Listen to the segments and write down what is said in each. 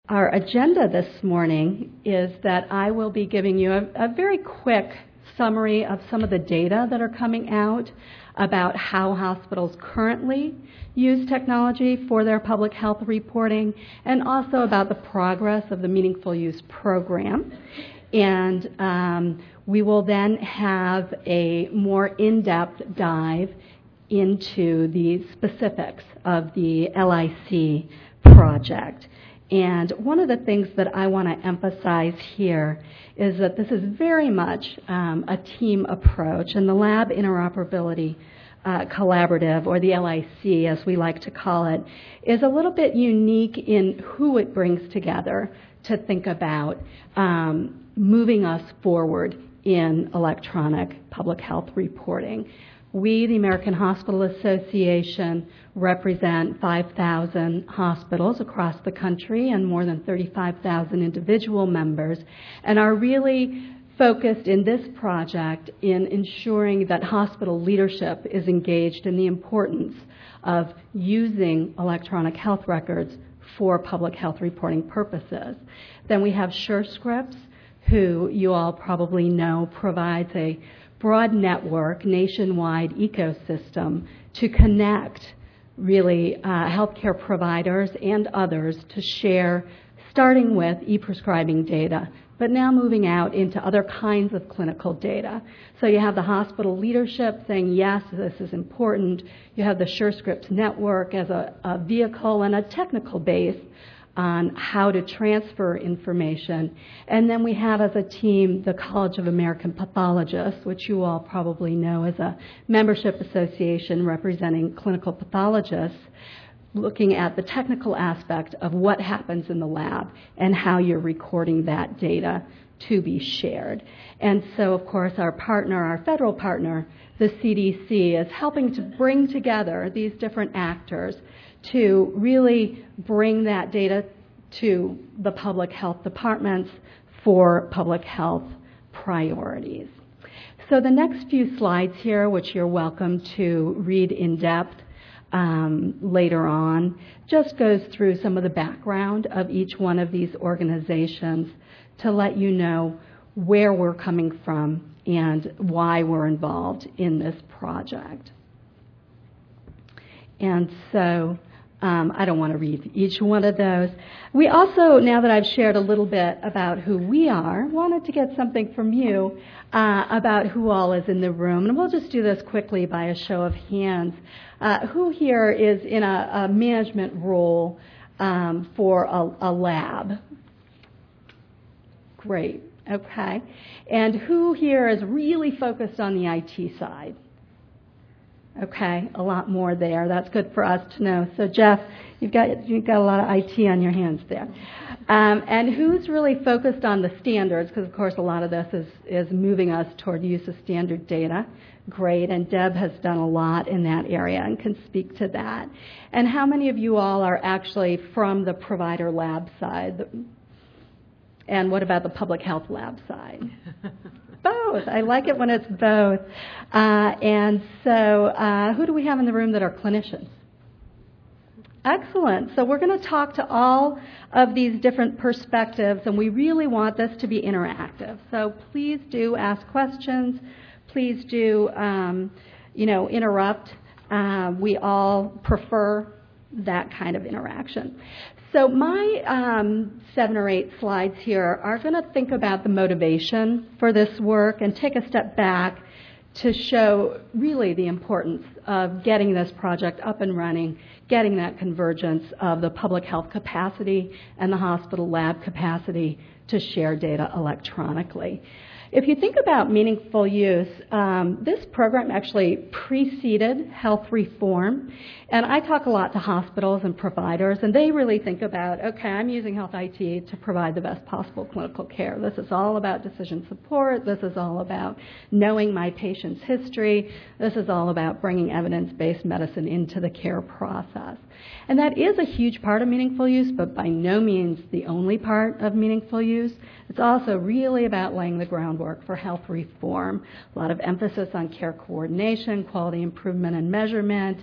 our agenda this morning is that I will be giving you a very quick summary of some of the data that are coming out about how hospitals currently use technology for their public health reporting, and also about the progress of the Meaningful Use program. And we will then have a more in-depth dive into the specifics of the LIC project. And one of the things that I want to emphasize here is that this is very much a team approach, and the Lab Interoperability Collaborative, or the LIC as we like to call it, is a little bit unique in who it brings together to think about moving us forward in electronic public health reporting. We, the American Hospital Association, represent 5,000 hospitals across the country and more than 35,000 individual members, and are really focused in this project in ensuring that hospital leadership is engaged in the importance of using electronic health records for public health reporting purposes. Then we have SureScripts, who you all probably know provides a broad network, nationwide ecosystem to connect really healthcare providers and others to share, starting with e-prescribing data, but now moving out into other kinds of clinical data. So you have the hospital leadership saying, yes, this is important. You have the SureScripts network as a vehicle and a technical base on how to transfer information. And then we have as a team the College of American Pathologists, which you all probably know as a membership association representing clinical pathologists, looking at the technical aspect of what happens in the lab and how you're recording that data to be shared. And so, of course, our partner, our federal partner, the CDC, is helping to bring together these different actors to really bring that data to the public health departments for public health priorities. So the next few slides here, which you're welcome to read in depth later on, just goes through some of the background of each one of these organizations to let you know where we're coming from and why we're involved in this project. And so I don't want to read each one of those. We also, now that I've shared a little bit about who we are, wanted to get something from you about who all is in the room. And we'll just do this quickly by a show of hands. Who here is in a management role for a lab? Great, okay. And who here is really focused on the IT side? Okay, a lot more there. That's good for us to know. So Jeff, you've got a lot of IT on your hands there. And who's really focused on the standards? Because of course a lot of this is moving us toward use of standard data. Great, and Deb has done a lot in that area and can speak to that. And how many of you all are actually from the provider lab side? And what about the public health lab side? Both. I like it when it's both. And so who do we have in the room that are clinicians? Excellent. So we're going to talk to all of these different perspectives, and we really want this to be interactive. So please do ask questions. Please do, interrupt. We all prefer that kind of interaction. So my 7 or 8 slides here are going to think about the motivation for this work and take a step back to show really the importance of getting this project up and running, getting that convergence of the public health capacity and the hospital lab capacity to share data electronically. If you think about meaningful use, this program actually preceded health reform. And I talk a lot to hospitals and providers, and they really think about, okay, I'm using health IT to provide the best possible clinical care. This is all about decision support. This is all about knowing my patient's history. This is all about bringing evidence-based medicine into the care process. And that is a huge part of meaningful use, but by no means the only part of meaningful use. It's also really about laying the groundwork for health reform. A lot of emphasis on care coordination, quality improvement and measurement,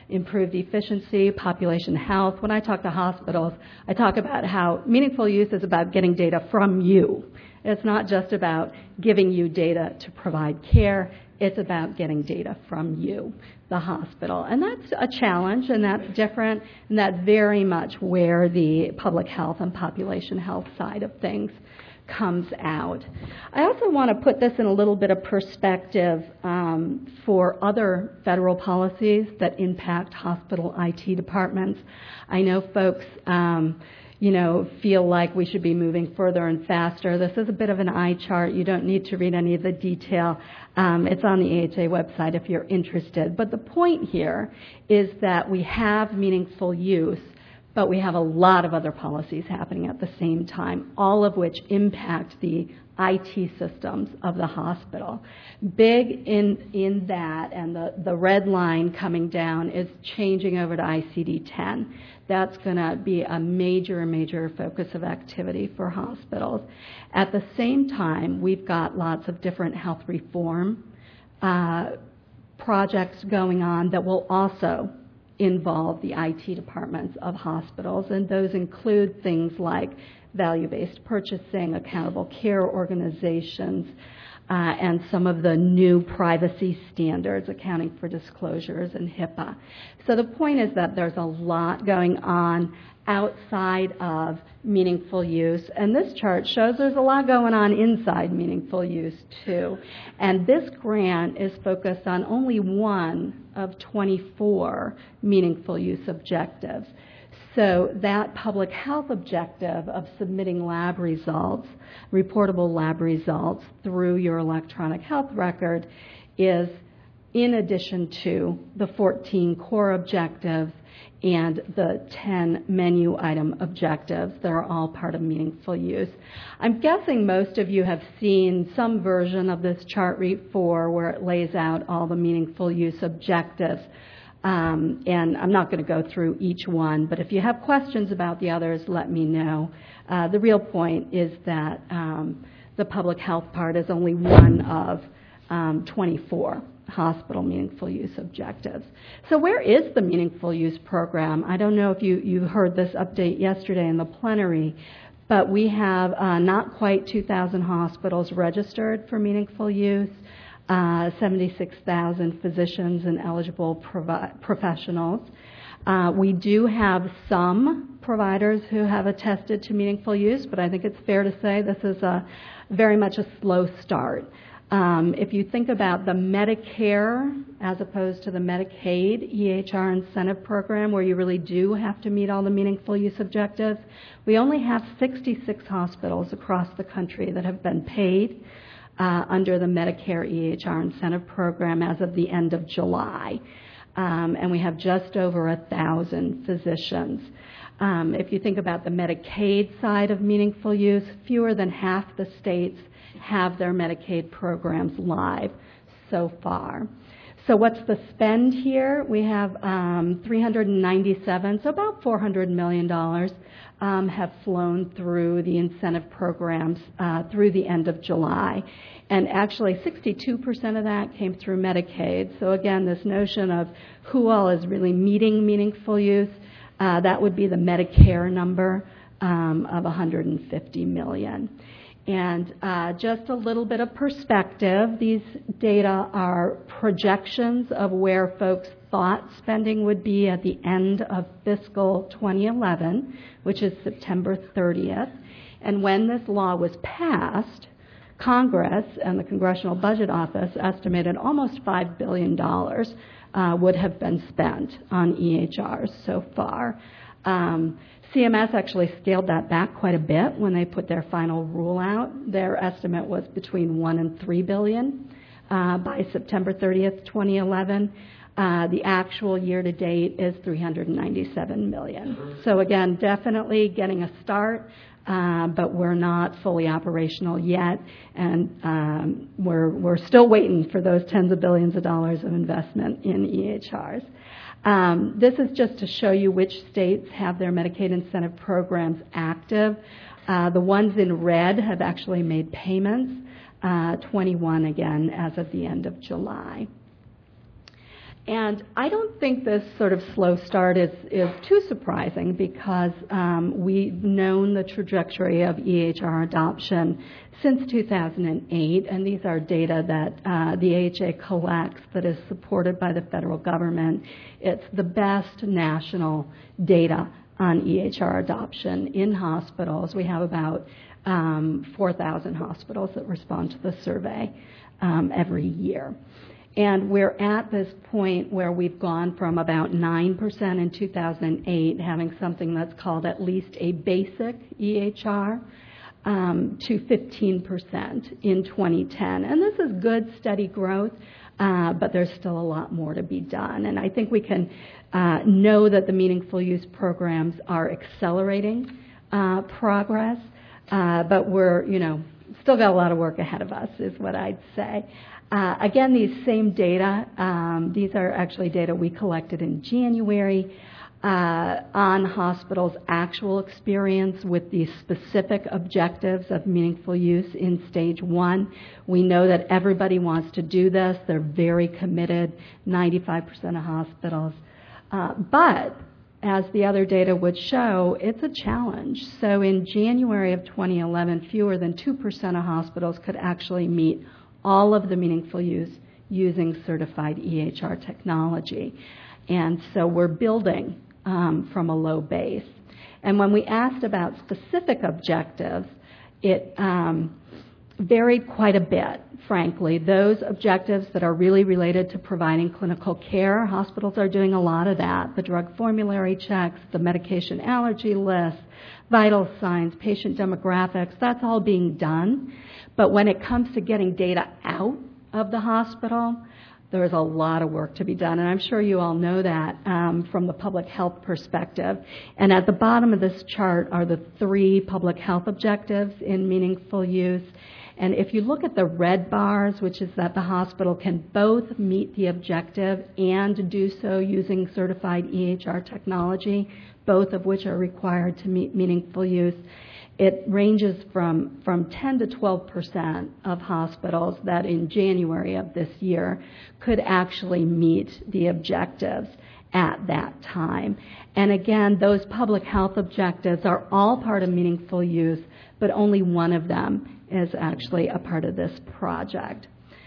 improved efficiency, population health. When I talk to hospitals, I talk about how meaningful use is about getting data from you. It's not just about giving you data to provide care. It's about getting data from you, the hospital. And that's a challenge, and that's different, and that's very much where the public health and population health side of things comes out. I also want to put this in a little bit of perspective for other federal policies that impact hospital IT departments. I know folks feel like we should be moving further and faster. This is a bit of an eye chart. You don't need to read any of the detail. It's on the AHA website if you're interested. But the point here is that we have meaningful use, but we have a lot of other policies happening at the same time, all of which impact the IT systems of the hospital. Big in that, and the red line coming down, is changing over to ICD-10. That's going to be a major focus of activity for hospitals. At the same time, we've got lots of different health reform projects going on that will also involve the IT departments of hospitals, and those include things like value-based purchasing, accountable care organizations, and some of the new privacy standards, accounting for disclosures and HIPAA. So the point is that there's a lot going on outside of meaningful use, and this chart shows there's a lot going on inside meaningful use too. And this grant is focused on only one of 24 meaningful use objectives. So that public health objective of submitting lab results, reportable lab results through your electronic health record, is in addition to the 14 core objectives and the 10 menu item objectives that are all part of meaningful use. I'm guessing most of you have seen some version of this chart before where it lays out all the meaningful use objectives. And I'm not going to go through each one, but if you have questions about the others, let me know. The real point is that the public health part is only one of 24 hospital meaningful use objectives. So where is the meaningful use program? I don't know if you heard this update yesterday in the plenary, but we have not quite 2,000 hospitals registered for meaningful use. 76,000 physicians and eligible professionals. We do have some providers who have attested to meaningful use, but I think it's fair to say this is very much a slow start. If you think about the Medicare as opposed to the Medicaid EHR incentive program, where you really do have to meet all the meaningful use objectives, we only have 66 hospitals across the country that have been paid under the Medicare EHR incentive program as of the end of July. And we have just over 1,000 physicians. If you think about the Medicaid side of meaningful use, fewer than half the states have their Medicaid programs live so far. So what's the spend here? We have 397, so about $400 million have flown through the incentive programs through the end of July. And actually 62% of that came through Medicaid. So again, this notion of who all is really meeting meaningful use, that would be the Medicare number of $150 million. And just a little bit of perspective, these data are projections of where folks thought spending would be at the end of fiscal 2011, which is September 30th. And when this law was passed, Congress and the Congressional Budget Office estimated almost $5 billion would have been spent on EHRs so far. CMS actually scaled that back quite a bit when they put their final rule out. Their estimate was between $1 and $3 billion by September 30th, 2011. The actual year-to-date is $397 million. So again, definitely getting a start, but we're not fully operational yet, and we're still waiting for those tens of billions of dollars of investment in EHRs. This is just to show you which states have their Medicaid incentive programs active. The ones in red have actually made payments, 21 again as of the end of July. And I don't think this sort of slow start is too surprising because we've known the trajectory of EHR adoption since 2008, and these are data that the AHA collects that is supported by the federal government. It's the best national data on EHR adoption in hospitals. We have about 4,000 hospitals that respond to the survey every year. And we're at this point where we've gone from about 9% in 2008, having something that's called at least a basic EHR, to 15% in 2010. And this is good, steady growth, but there's still a lot more to be done. And I think we can know that the meaningful use programs are accelerating progress, but we're, still got a lot of work ahead of us, is what I'd say. Again, these same data, these are actually data we collected in January on hospitals' actual experience with these specific objectives of meaningful use in stage 1. We know that everybody wants to do this. They're very committed, 95% of hospitals. But as the other data would show, it's a challenge. So in January of 2011, fewer than 2% of hospitals could actually meet all of the meaningful use using certified EHR technology. And so we're building from a low base. And when we asked about specific objectives, it varied quite a bit, frankly. Those objectives that are really related to providing clinical care, hospitals are doing a lot of that. The drug formulary checks, the medication allergy list, vital signs, patient demographics, that's all being done. But when it comes to getting data out of the hospital, there's a lot of work to be done, and I'm sure you all know that from the public health perspective. And at the bottom of this chart are the 3 public health objectives in meaningful use. And if you look at the red bars, which is that the hospital can both meet the objective and do so using certified EHR technology, both of which are required to meet meaningful use, it ranges from 10 to 12% of hospitals that in January of this year could actually meet the objectives at that time. And again, those public health objectives are all part of meaningful use, but only one of them is actually a part of this project.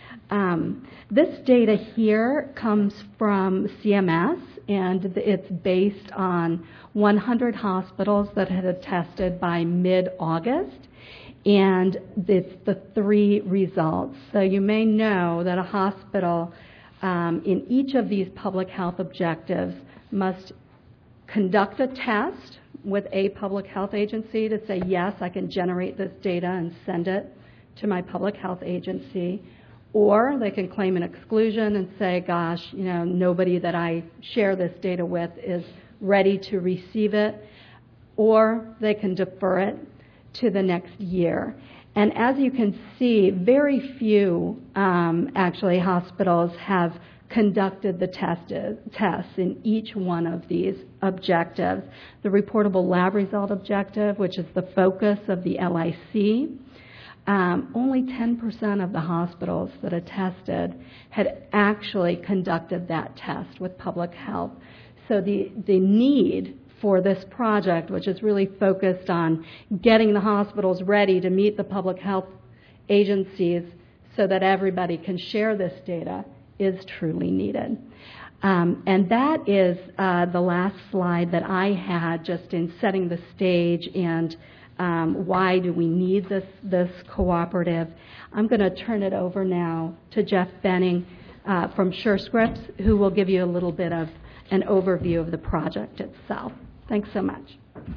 This data here comes from CMS, and it's based on 100 hospitals that had attested by mid-August, and it's the 3 results. So you may know that a hospital in each of these public health objectives must conduct a test with a public health agency to say, yes, I can generate this data and send it to my public health agency. Or they can claim an exclusion and say, gosh, nobody that I share this data with is ready to receive it. Or they can defer it to the next year. And as you can see, very few actually hospitals have conducted the tests in each one of these objectives. The reportable lab result objective, which is the focus of the LIC, only 10% of the hospitals that attested had actually conducted that test with public health. So the need for this project, which is really focused on getting the hospitals ready to meet the public health agencies so that everybody can share this data, is truly needed. And that is the last slide that I had just in setting the stage and why do we need this cooperative. I'm going to turn it over now to Jeff Benning from SureScripts, who will give you a little bit of an overview of the project itself. Thanks so much.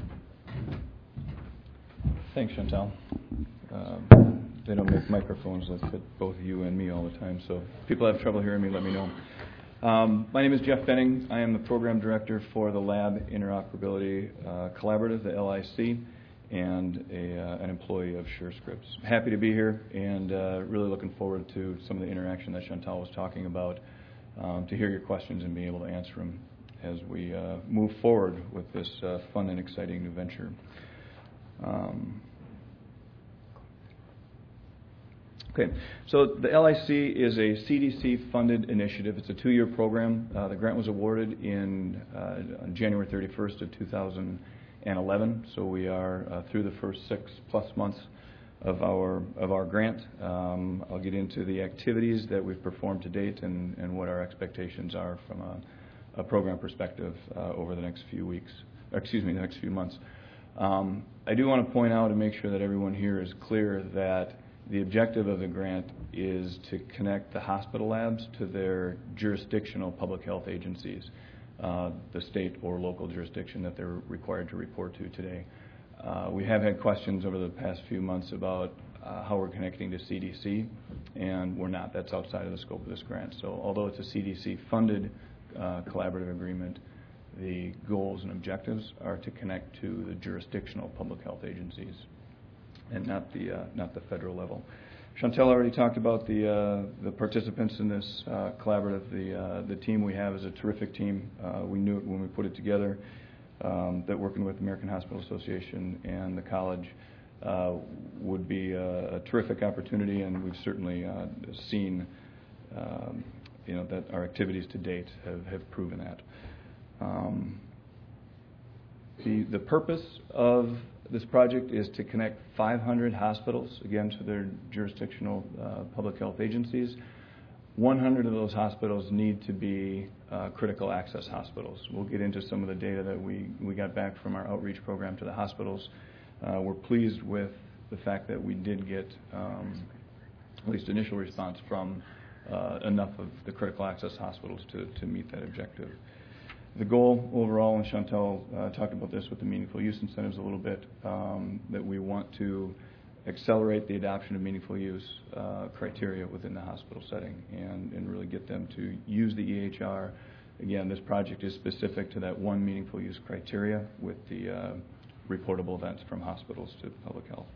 Thanks, Chantal. They don't make microphones that fit both you and me all the time, so if people have trouble hearing me, let me know. My name is Jeff Benning. I am the program director for the Lab Interoperability Collaborative, the LIC, and an employee of SureScripts. Happy to be here and really looking forward to some of the interaction that Chantal was talking about, to hear your questions and be able to answer them as we move forward with this fun and exciting new venture. Okay, so the LIC is a CDC-funded initiative. It's a 2-year program. The grant was awarded on January 31st of 2011, so we are through the first 6+ months of our grant. I'll get into the activities that we've performed to date and what our expectations are from a program perspective over the next few months. I do want to point out and make sure that everyone here is clear that the objective of the grant is to connect the hospital labs to their jurisdictional public health agencies, the state or local jurisdiction that they're required to report to today. We have had questions over the past few months about how we're connecting to CDC, and we're not. That's outside of the scope of this grant. So although it's a CDC-funded collaborative agreement, the goals and objectives are to connect to the jurisdictional public health agencies and not the federal level. Chantel already talked about the participants in this collaborative. The team we have is a terrific team. We knew it when we put it together, that working with the American Hospital Association and the college would be a terrific opportunity, and we've certainly seen that our activities to date have proven that. The purpose of this project is to connect 500 hospitals, again, to their jurisdictional public health agencies. 100 of those hospitals need to be critical access hospitals. We'll get into some of the data that we got back from our outreach program to the hospitals. We're pleased with the fact that we did get at least initial response from enough of the critical access hospitals to meet that objective. The goal overall, and Chantel talked about this with the meaningful use incentives a little bit, that we want to accelerate the adoption of meaningful use criteria within the hospital setting and really get them to use the EHR. Again, this project is specific to that one meaningful use criteria with the reportable events from hospitals to public health.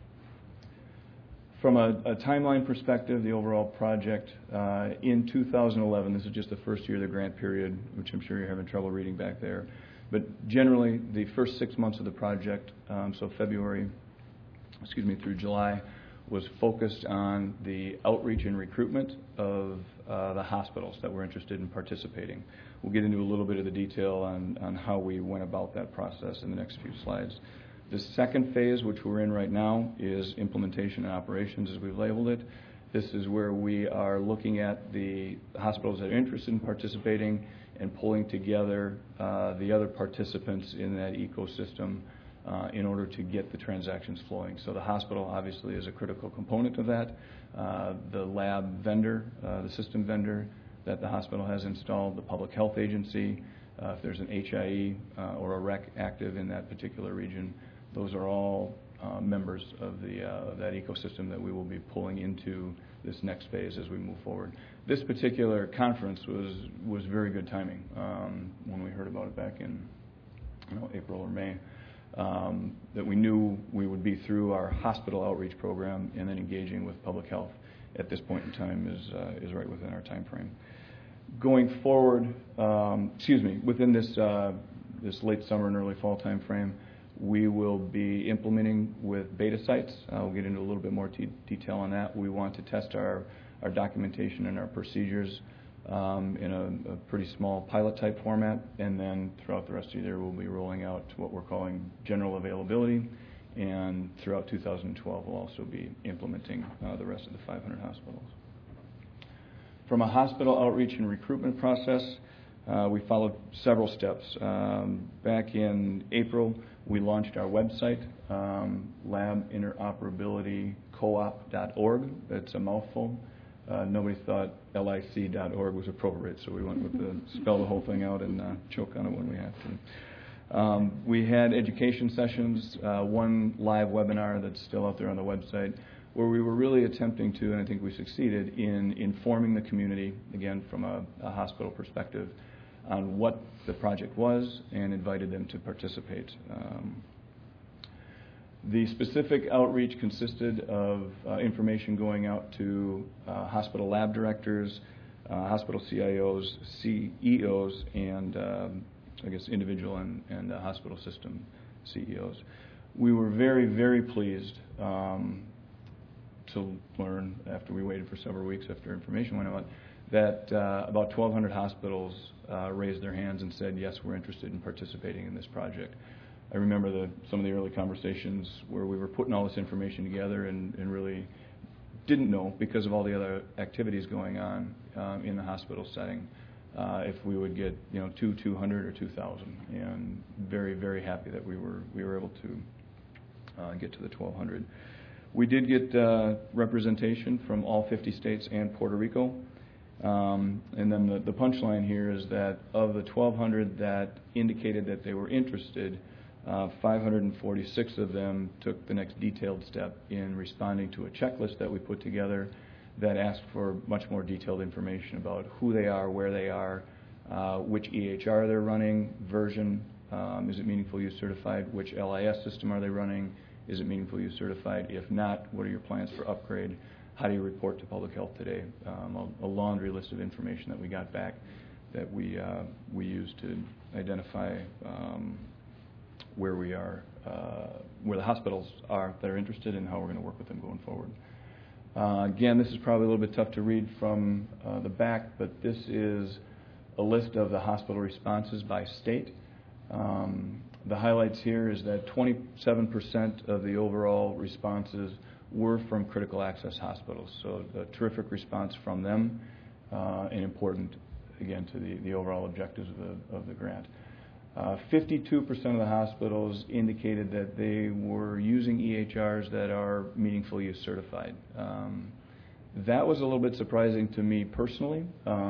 From a timeline perspective, the overall project in 2011, this is just the first year of the grant period, which I'm sure you're having trouble reading back there, but generally the first 6 months of the project, so February through July, was focused on the outreach and recruitment of the hospitals that were interested in participating. We'll get into a little bit of the detail on how we went about that process in the next few slides. The second phase, which we're in right now, is implementation and operations, as we've labeled it. This is where we are looking at the hospitals that are interested in participating and pulling together the other participants in that ecosystem in order to get the transactions flowing. So the hospital obviously is a critical component of that. The lab vendor, the system vendor that the hospital has installed, the public health agency, if there's an HIE or a REC active in that particular region, those are all members of that ecosystem that we will be pulling into this next phase as we move forward. This particular conference was very good timing when we heard about it back in April or May. That we knew we would be through our hospital outreach program and then engaging with public health at this point in time is right within our time frame. Going forward, within this late summer and early fall time frame, we will be implementing with beta sites. We'll get into a little bit more detail on that. We want to test our documentation and our procedures in a pretty small pilot type format, and then throughout the rest of the year we'll be rolling out what we're calling general availability, and throughout 2012 we'll also be implementing the rest of the 500 hospitals. From a hospital outreach and recruitment process, we followed several steps. Back in April, we launched our website, labinteroperabilitycoop.org. It's a mouthful. Nobody thought LIC.org was appropriate, so we went with spell the whole thing out and choke on it when we had to. We had education sessions, one live webinar that's still out there on the website, where we were really attempting to, and I think we succeeded, in informing the community, again from a hospital perspective, on what the project was and invited them to participate. The specific outreach consisted of information going out to hospital lab directors, hospital CIOs, CEOs, and individual and hospital system CEOs. We were very, very pleased to learn, after we waited for several weeks after information went out, that about 1,200 hospitals raised their hands and said, yes, we're interested in participating in this project. I remember some of the early conversations where we were putting all this information together and really didn't know, because of all the other activities going on in the hospital setting, if we would get 200 or 2,000, and very, very happy that we were able to get to the 1,200. We did get representation from all 50 states and Puerto Rico. And then the punchline here is that of the 1,200 that indicated that they were interested, 546 of them took the next detailed step in responding to a checklist that we put together that asked for much more detailed information about who they are, where they are, which EHR they're running, version, is it Meaningful Use certified, which LIS system are they running, is it Meaningful Use certified, if not, what are your plans for upgrade, how do you report to Public Health Today, a laundry list of information that we got back that we used to identify where we are, where the hospitals are that are interested, and how we're going to work with them going forward. Again, this is probably a little bit tough to read from the back, but this is a list of the hospital responses by state. The highlights here is that 27% of the overall responses were from critical access hospitals, so a terrific response from them, and important, again, to the overall objectives of the grant. 52% of the hospitals indicated that they were using EHRs that are Meaningful Use certified. That was a little bit surprising to me personally.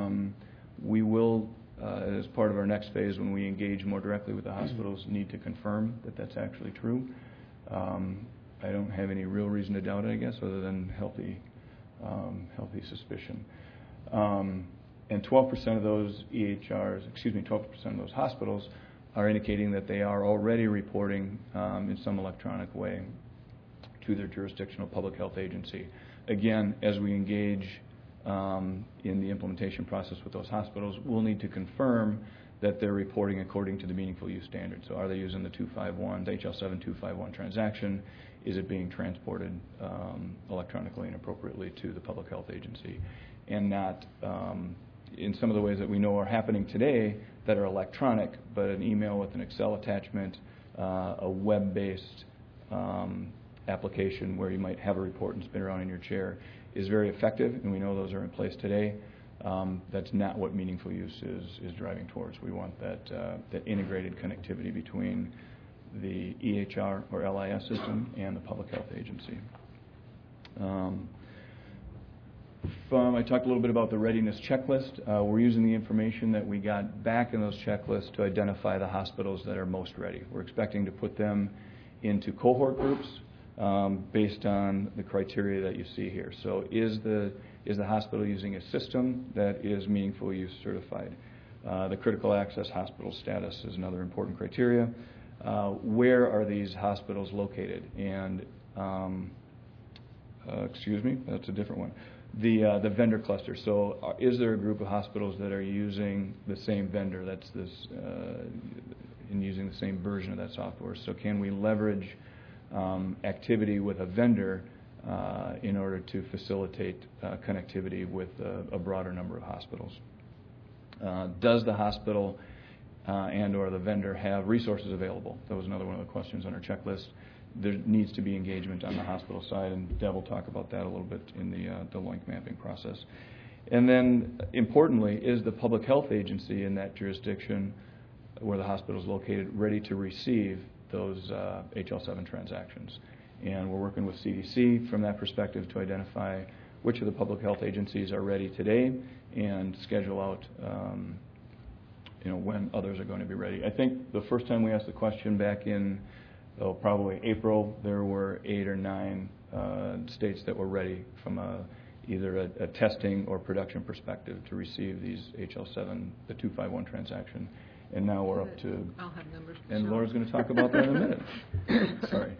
We will, as part of our next phase, when we engage more directly with the hospitals, need to confirm that that's actually true. I don't have any real reason to doubt it, I guess, other than healthy suspicion. And 12% of those 12% of those hospitals are indicating that they are already reporting in some electronic way to their jurisdictional public health agency. Again, as we engage in the implementation process with those hospitals, we'll need to confirm that they're reporting according to the Meaningful Use standard. So are they using the HL7 251 transaction? Is it being transported electronically and appropriately to the public health agency, and not in some of the ways that we know are happening today that are electronic, but an email with an Excel attachment, a web-based application where you might have a report and spin around in your chair is very effective, and we know those are in place today. That's not what Meaningful Use is driving towards. We want that integrated connectivity between the EHR or LIS system and the public health agency. I talked a little bit about the readiness checklist. We're using the information that we got back in those checklists to identify the hospitals that are most ready. We're expecting to put them into cohort groups based on the criteria that you see here. So is the hospital using a system that is Meaningful Use certified? The critical access hospital status is another important criteria. Where are these hospitals located? And excuse me, that's a different one. The vendor cluster. So is there a group of hospitals that are using the same vendor, that's and using the same version of that software? So can we leverage activity with a vendor in order to facilitate connectivity with a broader number of hospitals? Does the hospital and or the vendor have resources available? That was another one of the questions on our checklist. There needs to be engagement on the hospital side, and Deb will talk about that a little bit in the link mapping process. And then, importantly, is the public health agency in that jurisdiction where the hospital is located ready to receive those HL7 transactions? And we're working with CDC from that perspective to identify which of the public health agencies are ready today and schedule out when others are going to be ready. I think the first time we asked the question back in probably April, there were 8 or 9 states that were ready from either a testing or production perspective to receive these HL7, the 251 transaction. And now we're up to... I'll have numbers. And Laura's going to talk about that in a minute. Sorry.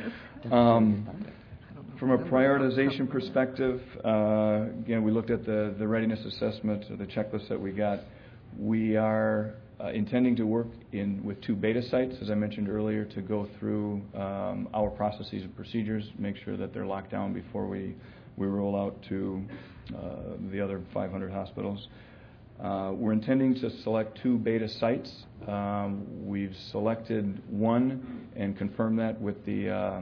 From a prioritization perspective, again, we looked at the readiness assessment, the checklist that we got. We are intending to work with 2 beta sites, as I mentioned earlier, to go through our processes and procedures, make sure that they're locked down before we roll out to the other 500 hospitals. We're intending to select 2 beta sites. We've selected one and confirmed that with the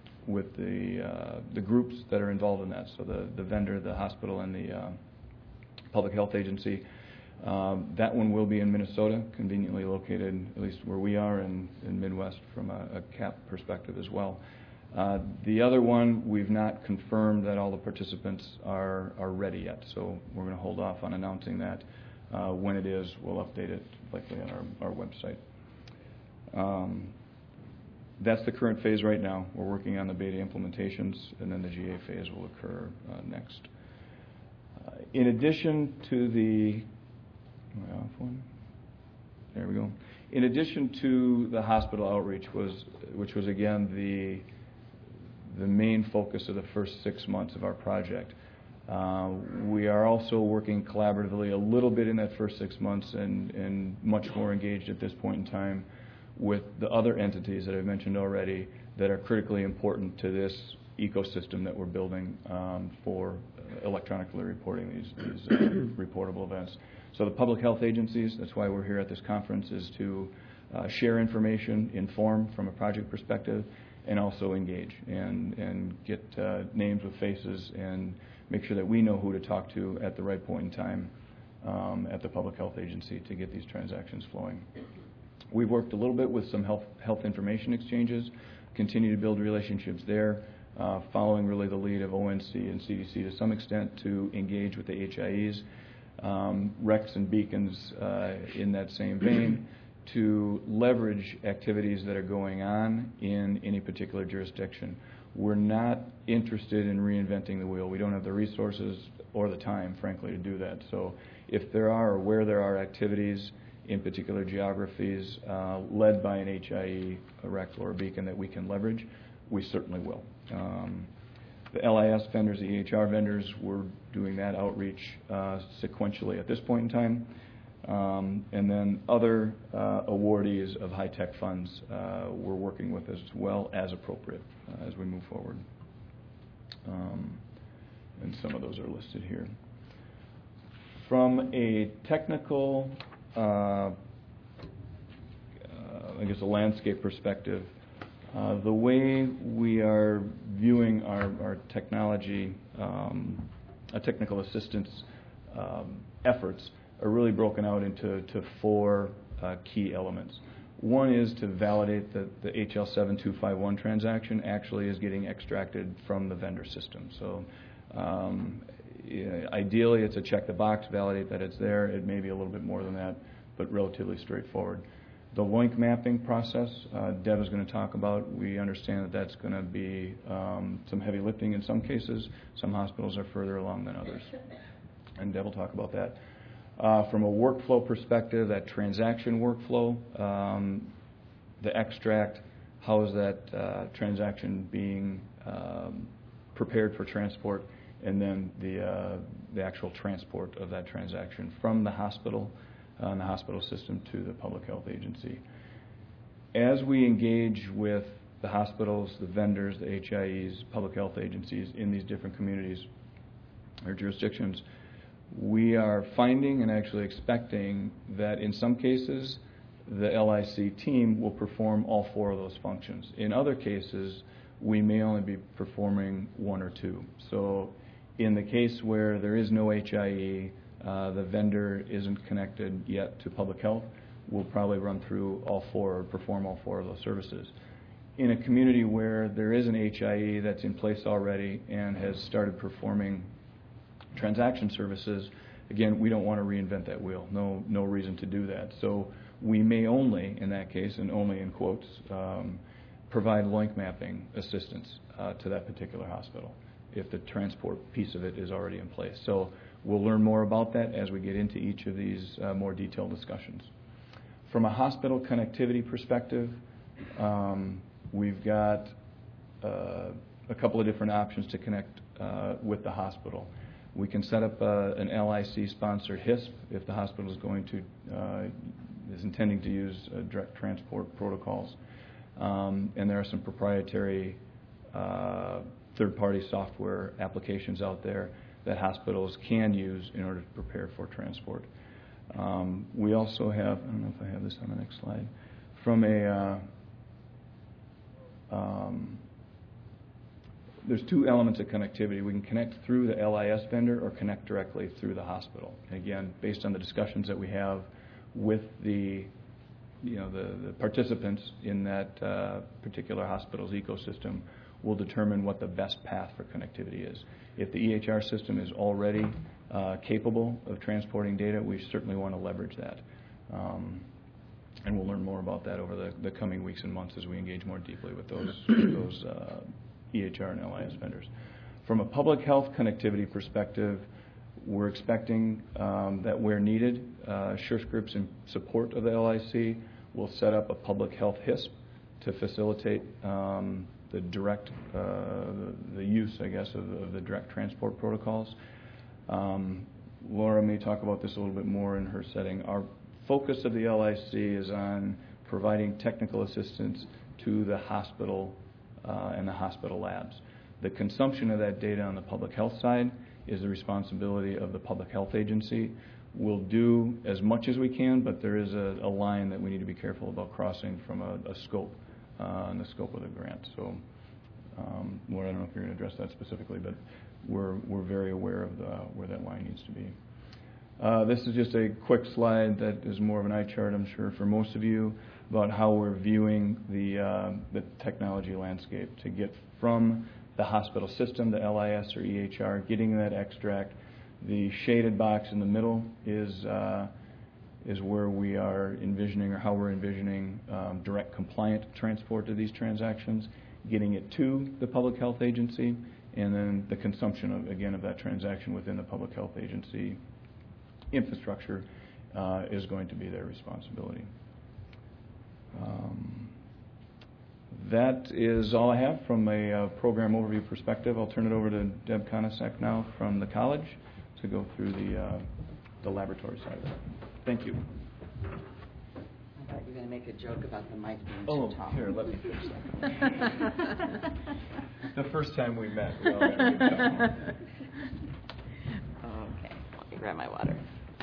groups that are involved in that, so the vendor, the hospital, and the public health agency. That one will be in Minnesota, conveniently located, at least where we are, in Midwest from a CAP perspective as well. The other one, we've not confirmed that all the participants are ready yet, so we're going to hold off on announcing that. When it is, we'll update it likely on our website. That's the current phase right now. We're working on the beta implementations, and then the GA phase will occur next. In addition to the there we go. In addition to the hospital outreach, which was again the main focus of the first 6 months of our project, we are also working collaboratively a little bit in that first 6 months and much more engaged at this point in time with the other entities that I've mentioned already that are critically important to this ecosystem that we're building for electronically reporting these reportable events. So the public health agencies, that's why we're here at this conference, is to share information, inform from a project perspective, and also engage and get names with faces and make sure that we know who to talk to at the right point in time at the public health agency to get these transactions flowing. We've worked a little bit with some health information exchanges, continue to build relationships there, following really the lead of ONC and CDC to some extent to engage with the HIEs, RECs and beacons in that same vein, to leverage activities that are going on in any particular jurisdiction. We're not interested in reinventing the wheel. We don't have the resources or the time, frankly, to do that. So if there are or where there are activities in particular geographies led by an HIE, a REC, or a beacon that we can leverage, we certainly will. The LIS vendors, the EHR vendors, we're doing that outreach sequentially at this point in time. And then other awardees of high-tech funds we're working with as well as appropriate as we move forward. And some of those are listed here. From a technical, I guess a landscape perspective, the way we are viewing our technology, technical assistance efforts are really broken out into 4 key elements. One is to validate that the HL7251 transaction actually is getting extracted from the vendor system. So ideally it's a check the box, validate that it's there. It may be a little bit more than that, but relatively straightforward. The LOINC mapping process, Deb is going to talk about. We understand that that's going to be some heavy lifting in some cases. Some hospitals are further along than others, and Deb will talk about that. From a workflow perspective, that transaction workflow, the extract, how is that transaction being prepared for transport, and then the actual transport of that transaction from the hospital and the hospital system to the public health agency. As we engage with the hospitals, the vendors, the HIEs, public health agencies in these different communities or jurisdictions, we are finding and actually expecting that in some cases the LIC team will perform all 4 of those functions. In other cases, we may only be performing 1 or 2. So in the case where there is no HIE, the vendor isn't connected yet to public health, we'll probably run through all 4 or perform all 4 of those services. In a community where there is an HIE that's in place already and has started performing transaction services, again, we don't want to reinvent that wheel. No reason to do that. So we may only, in that case, and only in quotes, provide LOINC mapping assistance to that particular hospital if the transport piece of it is already in place. So we'll learn more about that as we get into each of these more detailed discussions. From a hospital connectivity perspective, we've got a couple of different options to connect with the hospital. We can set up an LIC-sponsored HISP if the hospital is going to is intending to use direct transport protocols. And there are some proprietary third-party software applications out there that hospitals can use in order to prepare for transport. We also have, I don't know if I have this on the next slide, from there's two elements of connectivity. We can connect through the LIS vendor or connect directly through the hospital. And again, based on the discussions that we have with the participants in that particular hospital's ecosystem, will determine what the best path for connectivity is. If the EHR system is already capable of transporting data, we certainly want to leverage that. And we'll learn more about that over the coming weeks and months as we engage more deeply with those EHR and LIS vendors. From a public health connectivity perspective, we're expecting that where needed, SureScripts in support of the LIC will set up a public health HISP to facilitate the direct, the use, I guess, of the direct transport protocols. Laura may talk about this a little bit more in her setting. Our focus of the LIC is on providing technical assistance to the hospital and the hospital labs. The consumption of that data on the public health side is the responsibility of the public health agency. We'll do as much as we can, but there is a line that we need to be careful about crossing from a scope and the scope of the grant. So, Laura, I don't know if you're going to address that specifically, but we're very aware of where that line needs to be. This is just a quick slide that is more of an eye chart, I'm sure, for most of you, about how we're viewing the technology landscape to get from the hospital system, the LIS or EHR, getting that extract. The shaded box in the middle is where we are envisioning, or how we're envisioning, direct compliant transport of these transactions, getting it to the public health agency, and then the consumption of that transaction within the public health agency infrastructure is going to be their responsibility. That is all I have from a program overview perspective. I'll turn it over to Deb Konasek now from the college to go through the laboratory side of it. Thank you. I thought you were going to make a joke about the mic being too tall. Oh, here, let me fix that. The first time we met, we all got a big chuckle. Okay, let me grab my water.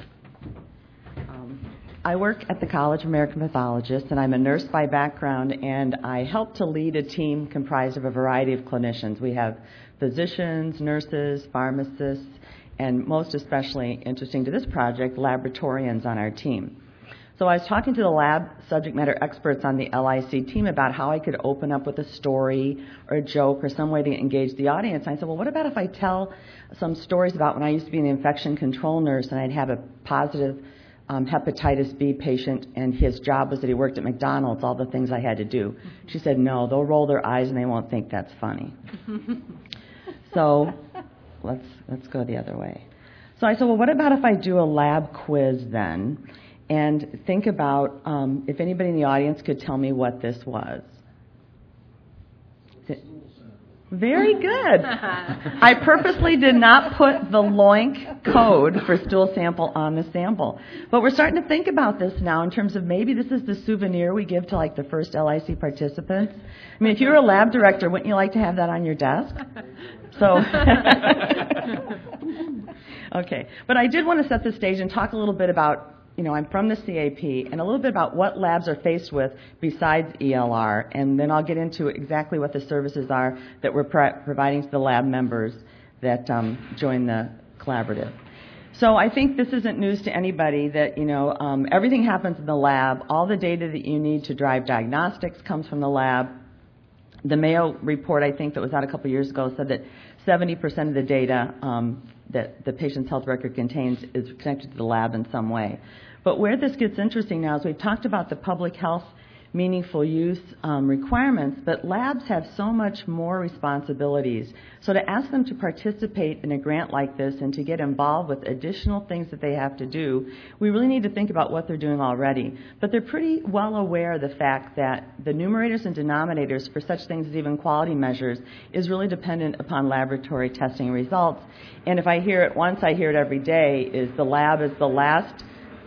I work at the College of American Pathologists, and I'm a nurse by background, and I help to lead a team comprised of a variety of clinicians. We have physicians, nurses, pharmacists, and most especially interesting to this project, laboratorians on our team. So I was talking to the lab subject matter experts on the LIC team about how I could open up with a story or a joke or some way to engage the audience. And I said, well, what about if I tell some stories about when I used to be an infection control nurse and I'd have a positive hepatitis B patient, and his job was that he worked at McDonald's, all the things I had to do. She said, no, they'll roll their eyes and they won't think that's funny. So let's go the other way. So I said, well, what about if I do a lab quiz then, and think about if anybody in the audience could tell me what this was. Very good. I purposely did not put the LOINC code for stool sample on the sample. But we're starting to think about this now in terms of maybe this is the souvenir we give to like the first LIC participants. I mean, if you're a lab director, wouldn't you like to have that on your desk? So, okay. But I did want to set the stage and talk a little bit about, I'm from the CAP, and a little bit about what labs are faced with besides ELR, and then I'll get into exactly what the services are that we're providing to the lab members that join the collaborative. So I think this isn't news to anybody that, everything happens in the lab. All the data that you need to drive diagnostics comes from the lab. The Mayo report, I think, that was out a couple years ago said that 70% of the data that the patient's health record contains is connected to the lab in some way. But where this gets interesting now is we've talked about the public health meaningful use requirements, but labs have so much more responsibilities. So to ask them to participate in a grant like this and to get involved with additional things that they have to do, we really need to think about what they're doing already. But they're pretty well aware of the fact that the numerators and denominators for such things as even quality measures is really dependent upon laboratory testing results. And if I hear it once, I hear it every day, is the lab is the last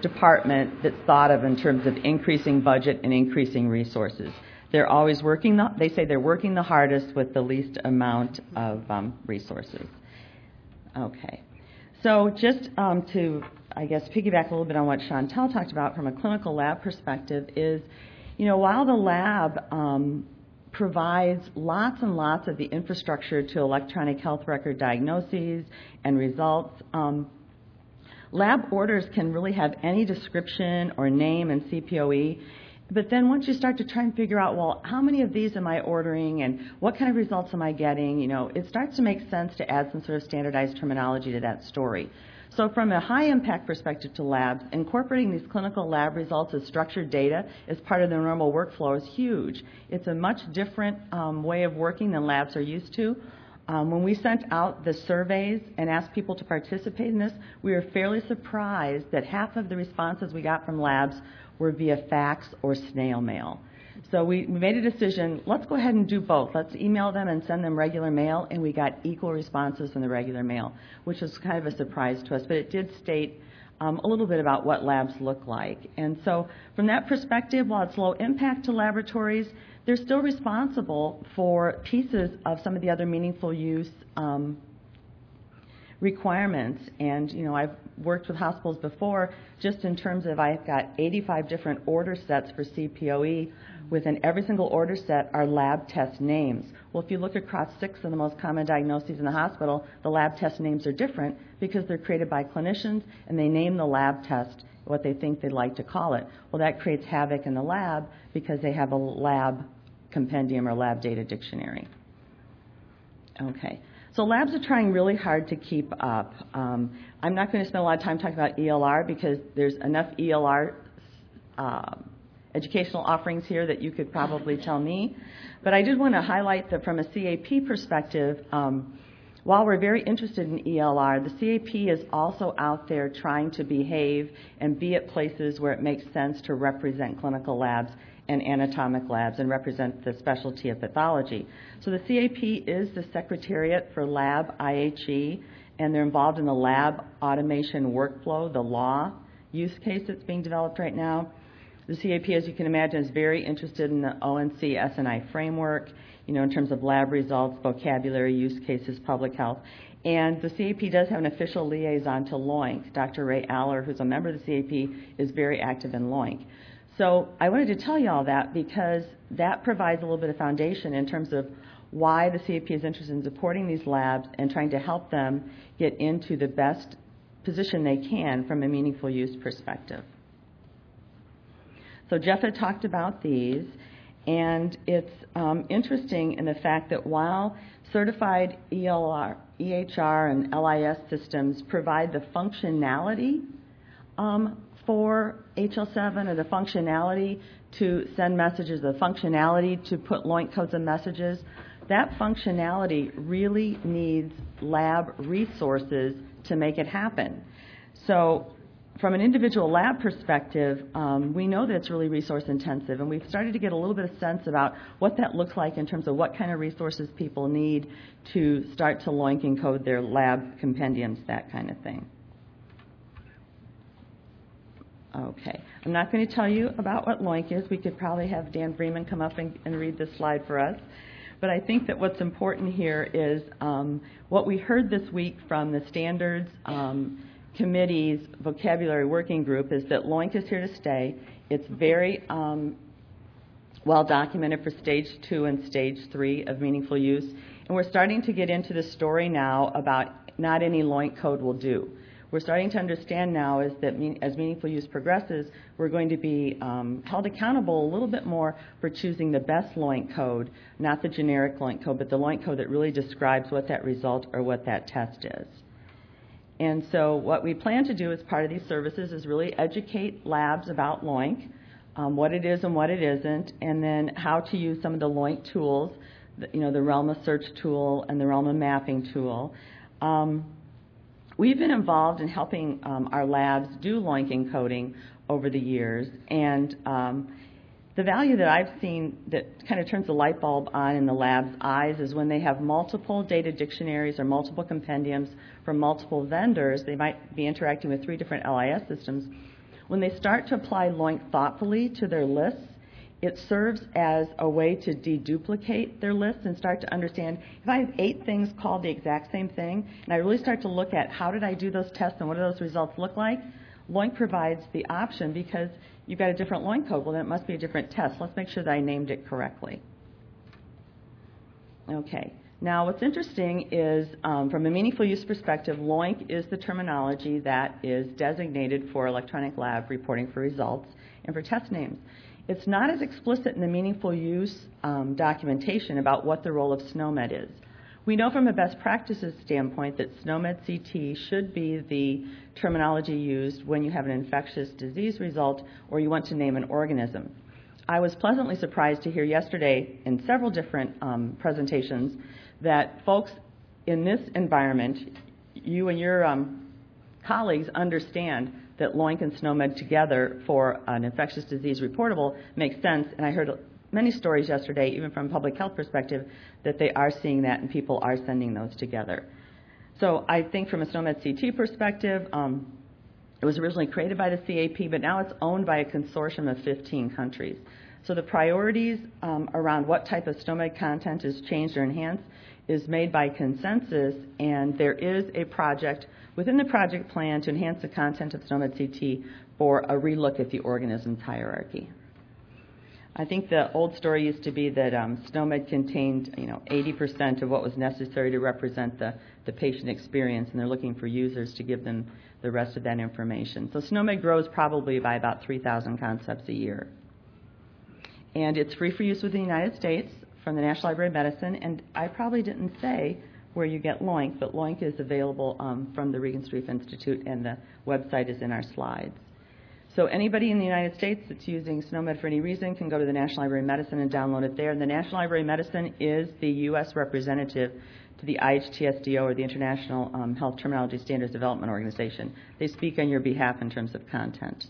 department that's thought of in terms of increasing budget and increasing resources. They're always working, they say they're working the hardest with the least amount of resources. Okay. So just to, I guess, piggyback a little bit on what Chantel talked about from a clinical lab perspective is, while the lab provides lots and lots of the infrastructure to electronic health record diagnoses and results, lab orders can really have any description or name and CPOE. But then once you start to try and figure out, well, how many of these am I ordering and what kind of results am I getting, it starts to make sense to add some sort of standardized terminology to that story. So from a high-impact perspective to labs, incorporating these clinical lab results as structured data as part of their normal workflow is huge. It's a much different way of working than labs are used to. When we sent out the surveys and asked people to participate in this, we were fairly surprised that half of the responses we got from labs were via fax or snail mail. So we made a decision, let's go ahead and do both. Let's email them and send them regular mail, and we got equal responses from the regular mail, which was kind of a surprise to us, but it did state a little bit about what labs look like. And so from that perspective, while it's low impact to laboratories, they're still responsible for pieces of some of the other meaningful use requirements. And, I've worked with hospitals before, just in terms of I've got 85 different order sets for CPOE. Within every single order set are lab test names. Well, if you look across 6 of the most common diagnoses in the hospital, the lab test names are different because they're created by clinicians and they name the lab test what they think they'd like to call it. Well, that creates havoc in the lab because they have a lab compendium or lab data dictionary. Okay. So labs are trying really hard to keep up. I'm not going to spend a lot of time talking about ELR because there's enough ELR educational offerings here that you could probably tell me. But I did want to highlight that from a CAP perspective, while we're very interested in ELR, the CAP is also out there trying to behave and be at places where it makes sense to represent clinical labs and anatomic labs and represent the specialty of pathology. So the CAP is the Secretariat for Lab IHE, and they're involved in the lab automation workflow, the law use case that's being developed right now. The CAP, as you can imagine, is very interested in the ONC S&I framework, in terms of lab results, vocabulary, use cases, public health. And the CAP does have an official liaison to LOINC. Dr. Ray Aller, who's a member of the CAP, is very active in LOINC. So I wanted to tell you all that because that provides a little bit of foundation in terms of why the CAP is interested in supporting these labs and trying to help them get into the best position they can from a meaningful use perspective. So Jeff had talked about these, and it's interesting in the fact that while certified ELR, EHR, and LIS systems provide the functionality for HL7 or the functionality to send messages, the functionality to put LOINC codes and messages, that functionality really needs lab resources to make it happen. So from an individual lab perspective, we know that it's really resource intensive, and we've started to get a little bit of sense about what that looks like in terms of what kind of resources people need to start to LOINC encode their lab compendiums, that kind of thing. Okay, I'm not going to tell you about what LOINC is. We could probably have Dan Freeman come up and read this slide for us. But I think that what's important here is what we heard this week from the Standards Committee's Vocabulary Working Group is that LOINC is here to stay. It's very well documented for Stage 2 and Stage 3 of meaningful use. And we're starting to get into the story now about not any LOINC code will do. We're starting to understand now is that as meaningful use progresses, we're going to be held accountable a little bit more for choosing the best LOINC code, not the generic LOINC code, but the LOINC code that really describes what that result or what that test is. And so what we plan to do as part of these services is really educate labs about LOINC, what it is and what it isn't, and then how to use some of the LOINC tools, the RELMA search tool and the RELMA mapping tool. We've been involved in helping our labs do LOINC encoding over the years, and the value that I've seen that kind of turns the light bulb on in the lab's eyes is when they have multiple data dictionaries or multiple compendiums from multiple vendors. They might be interacting with 3 different LIS systems. When they start to apply LOINC thoughtfully to their lists, it serves as a way to deduplicate their lists and start to understand, if I have 8 things called the exact same thing, and I really start to look at how did I do those tests and what do those results look like, LOINC provides the option because you've got a different LOINC code. Well, then it must be a different test. Let's make sure that I named it correctly. Okay. Now, what's interesting is, from a meaningful use perspective, LOINC is the terminology that is designated for electronic lab reporting for results and for test names. It's not as explicit in the meaningful use documentation about what the role of SNOMED is. We know from a best practices standpoint that SNOMED CT should be the terminology used when you have an infectious disease result or you want to name an organism. I was pleasantly surprised to hear yesterday in several different presentations that folks in this environment, you and your colleagues understand that LOINC and SNOMED together for an infectious disease reportable makes sense, and I heard many stories yesterday, even from a public health perspective, that they are seeing that and people are sending those together. So I think from a SNOMED CT perspective, it was originally created by the CAP, but now it's owned by a consortium of 15 countries. So the priorities around what type of SNOMED content is changed or enhanced is made by consensus, and there is a project within the project plan to enhance the content of SNOMED CT for a relook at the organism's hierarchy. I think the old story used to be that SNOMED contained 80% of what was necessary to represent the patient experience, and they're looking for users to give them the rest of that information. So SNOMED grows probably by about 3,000 concepts a year. And it's free for use within the United States from the National Library of Medicine, and I probably didn't say where you get LOINC, but LOINC is available from the Regenstrief Institute, and the website is in our slides. So anybody in the United States that's using SNOMED for any reason can go to the National Library of Medicine and download it there. And the National Library of Medicine is the U.S. representative to the IHTSDO, or the International Health Terminology Standards Development Organization. They speak on your behalf in terms of content.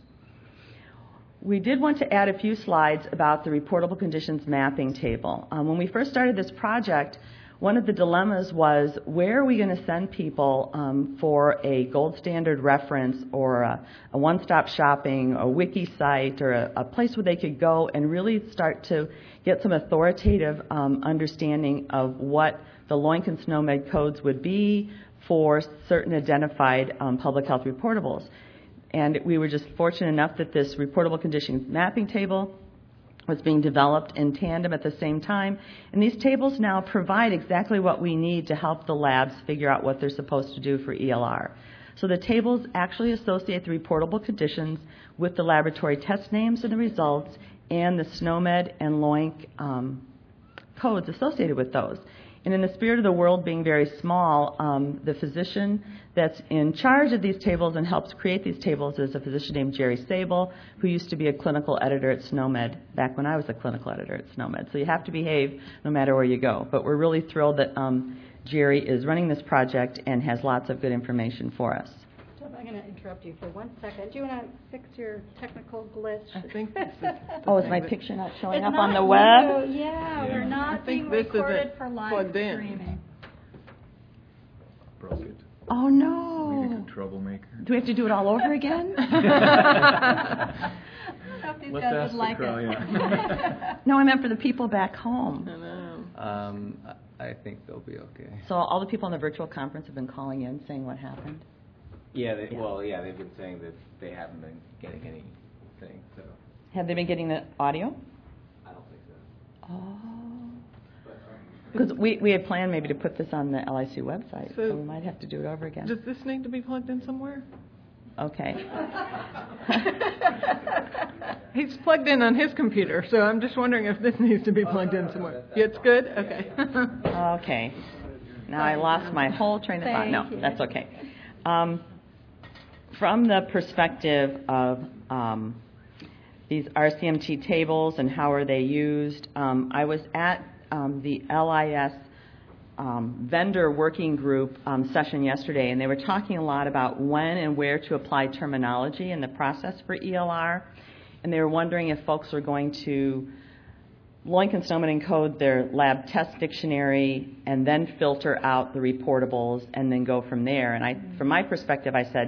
We did want to add a few slides about the reportable conditions mapping table. When we first started this project, one of the dilemmas was, where are we going to send people for a gold standard reference or a one-stop shopping, a wiki site, or a place where they could go and really start to get some authoritative understanding of what the LOINC and SNOMED codes would be for certain identified public health reportables. And we were just fortunate enough that this reportable conditions mapping table was being developed in tandem at the same time. And these tables now provide exactly what we need to help the labs figure out what they're supposed to do for ELR. So the tables actually associate the reportable conditions with the laboratory test names and the results and the SNOMED and LOINC codes associated with those. And in the spirit of the world being very small, the physician that's in charge of these tables and helps create these tables is a physician named Jerry Sable, who used to be a clinical editor at SNOMED back when I was a clinical editor at SNOMED. So you have to behave no matter where you go. But we're really thrilled that Jerry is running this project and has lots of good information for us. I'm going to interrupt you for 1 second. Do you want to fix your technical glitch? I think this is Oh, is my picture not showing It's up not on the web? you. Yeah, we're not being this recorded isn't for live plugged in. streaming. Broke it. Oh, no. Leading a troublemaker. Do we have to do it all over again? I don't know if these Let's guys ask would the like crowd, it. yeah. No, I meant for the people back home. I know. I think they'll be okay. So all the people in the virtual conference have been calling in saying what happened? Yeah, Yeah. they've been saying that they haven't been getting anything, so Have they been getting the audio? I don't think so. Oh. Because we had planned maybe to put this on the LIC website, so So- we might have to do it over again. Does this need to be plugged in somewhere? Okay. He's plugged in on his computer, so I'm just wondering if this needs to be plugged in somewhere. Yeah, it's good? Okay. Okay. Now I lost my whole train of thought. No, Thank you. that's okay. From the perspective of these RCMT tables and how are they used, I was at the LIS vendor working group session yesterday, and they were talking a lot about when and where to apply terminology in the process for ELR, and they were wondering if folks were going to LOINC and SNOMED encode their lab test dictionary and then filter out the reportables and then go from there. And from my perspective, I said,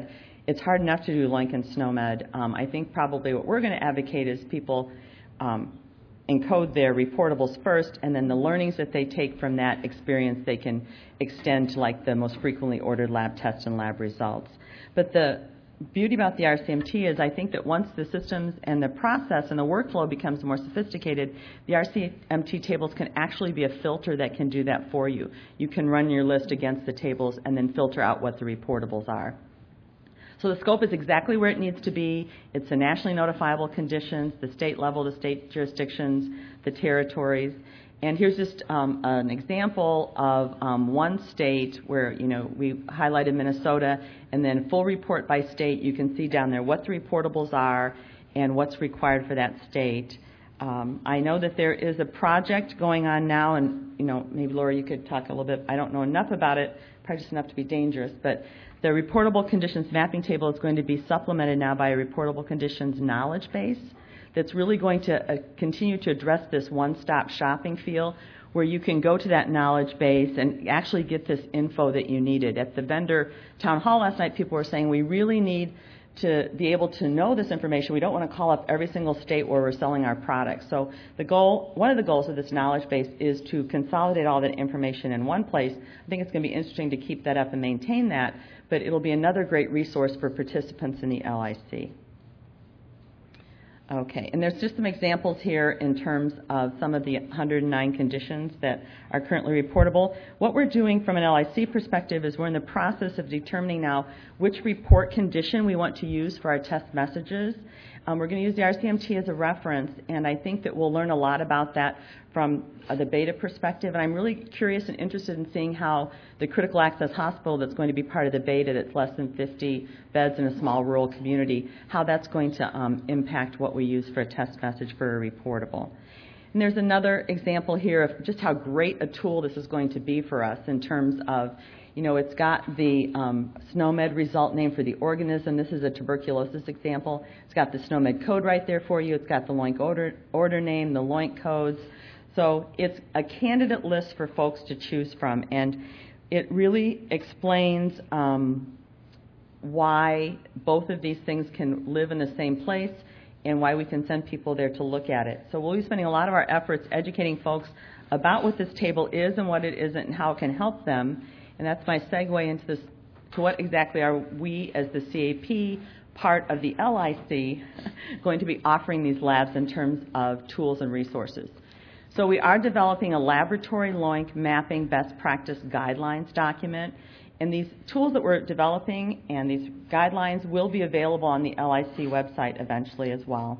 it's hard enough to do Loink and SNOMED. I think probably what we're going to advocate is people encode their reportables first, and then the learnings that they take from that experience they can extend to like the most frequently ordered lab tests and lab results. But the beauty about the RCMT is I think that once the systems and the process and the workflow becomes more sophisticated, the RCMT tables can actually be a filter that can do that for you. You can run your list against the tables and then filter out what the reportables are. So the scope is exactly where it needs to be. It's the nationally notifiable conditions, the state level, the state jurisdictions, the territories. And here's just an example of one state where, you know, we highlighted Minnesota, and then full report by state. You can see down there what the reportables are and what's required for that state. I know that there is a project going on now, and, you know, maybe Laura, you could talk a little bit. I don't know enough about it, probably just enough to be dangerous, but the reportable conditions mapping table is going to be supplemented now by a reportable conditions knowledge base that's really going to continue to address this one-stop shopping feel where you can go to that knowledge base and actually get this info that you needed. At the vendor town hall last night, people were saying we really need to be able to know this information. We don't want to call up every single state where we're selling our products. So the goal, one of the goals of this knowledge base is to consolidate all that information in one place. I think it's going to be interesting to keep that up and maintain that, but it'll be another great resource for participants in the LIC. Okay, and there's just some examples here in terms of some of the 109 conditions that are currently reportable. What we're doing from an LIC perspective is we're in the process of determining now which report condition we want to use for our test messages. We're going to use the RCMT as a reference, and I think that we'll learn a lot about that from the beta perspective. And I'm really curious and interested in seeing how the critical access hospital that's going to be part of the beta, that's less than 50 beds in a small rural community, how that's going to impact what we use for a test message for a reportable. And there's another example here of just how great a tool this is going to be for us in terms of, you know, it's got the SNOMED result name for the organism. This is a tuberculosis example. It's got the SNOMED code right there for you. It's got the Loink order name, the Loink codes. So it's a candidate list for folks to choose from, and it really explains why both of these things can live in the same place and why we can send people there to look at it. So we'll be spending a lot of our efforts educating folks about what this table is and what it isn't and how it can help them. And that's my segue into this, to what exactly are we as the CAP part of the LIC going to be offering these labs in terms of tools and resources. So we are developing a laboratory Loink mapping best practice guidelines document. And these tools that we're developing and these guidelines will be available on the LIC website eventually as well.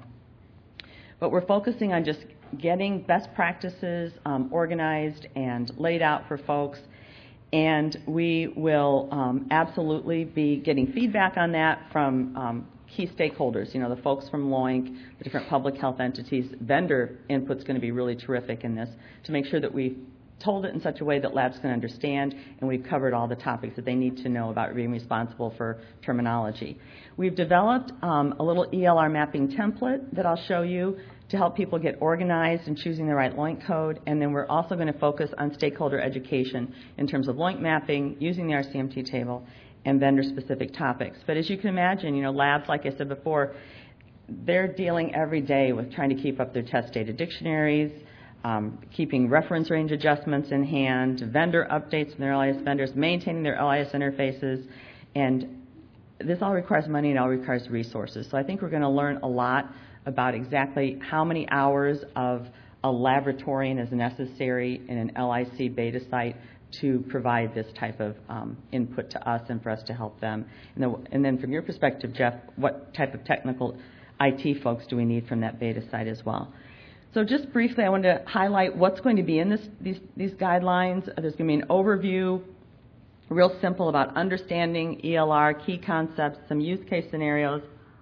But we're focusing on just getting best practices organized and laid out for folks. And we will absolutely be getting feedback on that from key stakeholders, you know, the folks from Loink, the different public health entities. Vendor input's going to be really terrific in this to make sure that we've told it in such a way that labs can understand, and we've covered all the topics that they need to know about being responsible for terminology. We've developed a little ELR mapping template that I'll show you to help people get organized in choosing the right Loink code, and then we're also going to focus on stakeholder education in terms of Loink mapping, using the RCMT table, and vendor-specific topics. But as you can imagine, you know, labs, like I said before, they're dealing every day with trying to keep up their test data dictionaries, keeping reference range adjustments in hand, vendor updates from their LIS vendors, maintaining their LIS interfaces, and this all requires money and all requires resources. So I think we're going to learn a lot about exactly how many hours of a laboratorian is necessary in an LIC beta site to provide this type of input to us and for us to help them. And then from your perspective, Jeff, what type of technical IT folks do we need from that beta site as well? So just briefly, I wanted to highlight what's going to be in these guidelines. There's going to be an overview, real simple, about understanding ELR, key concepts, some use case scenarios.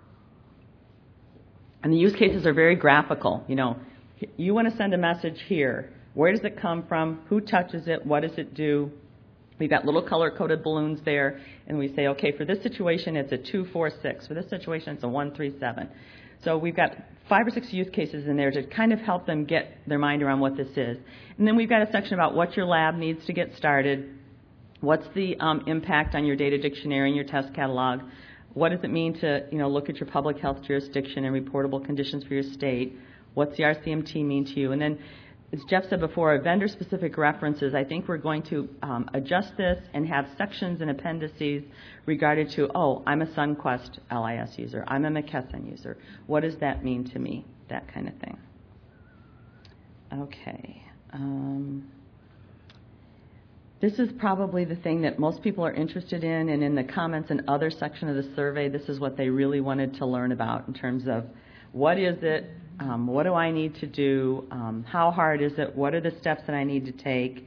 And the use cases are very graphical. You know, you want to send a message here. Where does it come from? Who touches it? What does it do? We've got little color-coded balloons there, and we say, okay, for this situation, it's a 246. For this situation, it's a 137. So we've got 5 or 6 use cases in there to kind of help them get their mind around what this is. And then we've got a section about what your lab needs to get started, what's the impact on your data dictionary and your test catalog, What does it mean to, look at your public health jurisdiction and reportable conditions for your state? What's the RCMT mean to you? And then, as Jeff said before, vendor-specific references. I think we're going to adjust this and have sections and appendices regarding to, I'm a SunQuest LIS user. I'm a McKesson user. What does that mean to me? That kind of thing. Okay. This is probably the thing that most people are interested in, and in the comments and other section of the survey, this is what they really wanted to learn about in terms of what is it, what do I need to do, how hard is it, what are the steps that I need to take,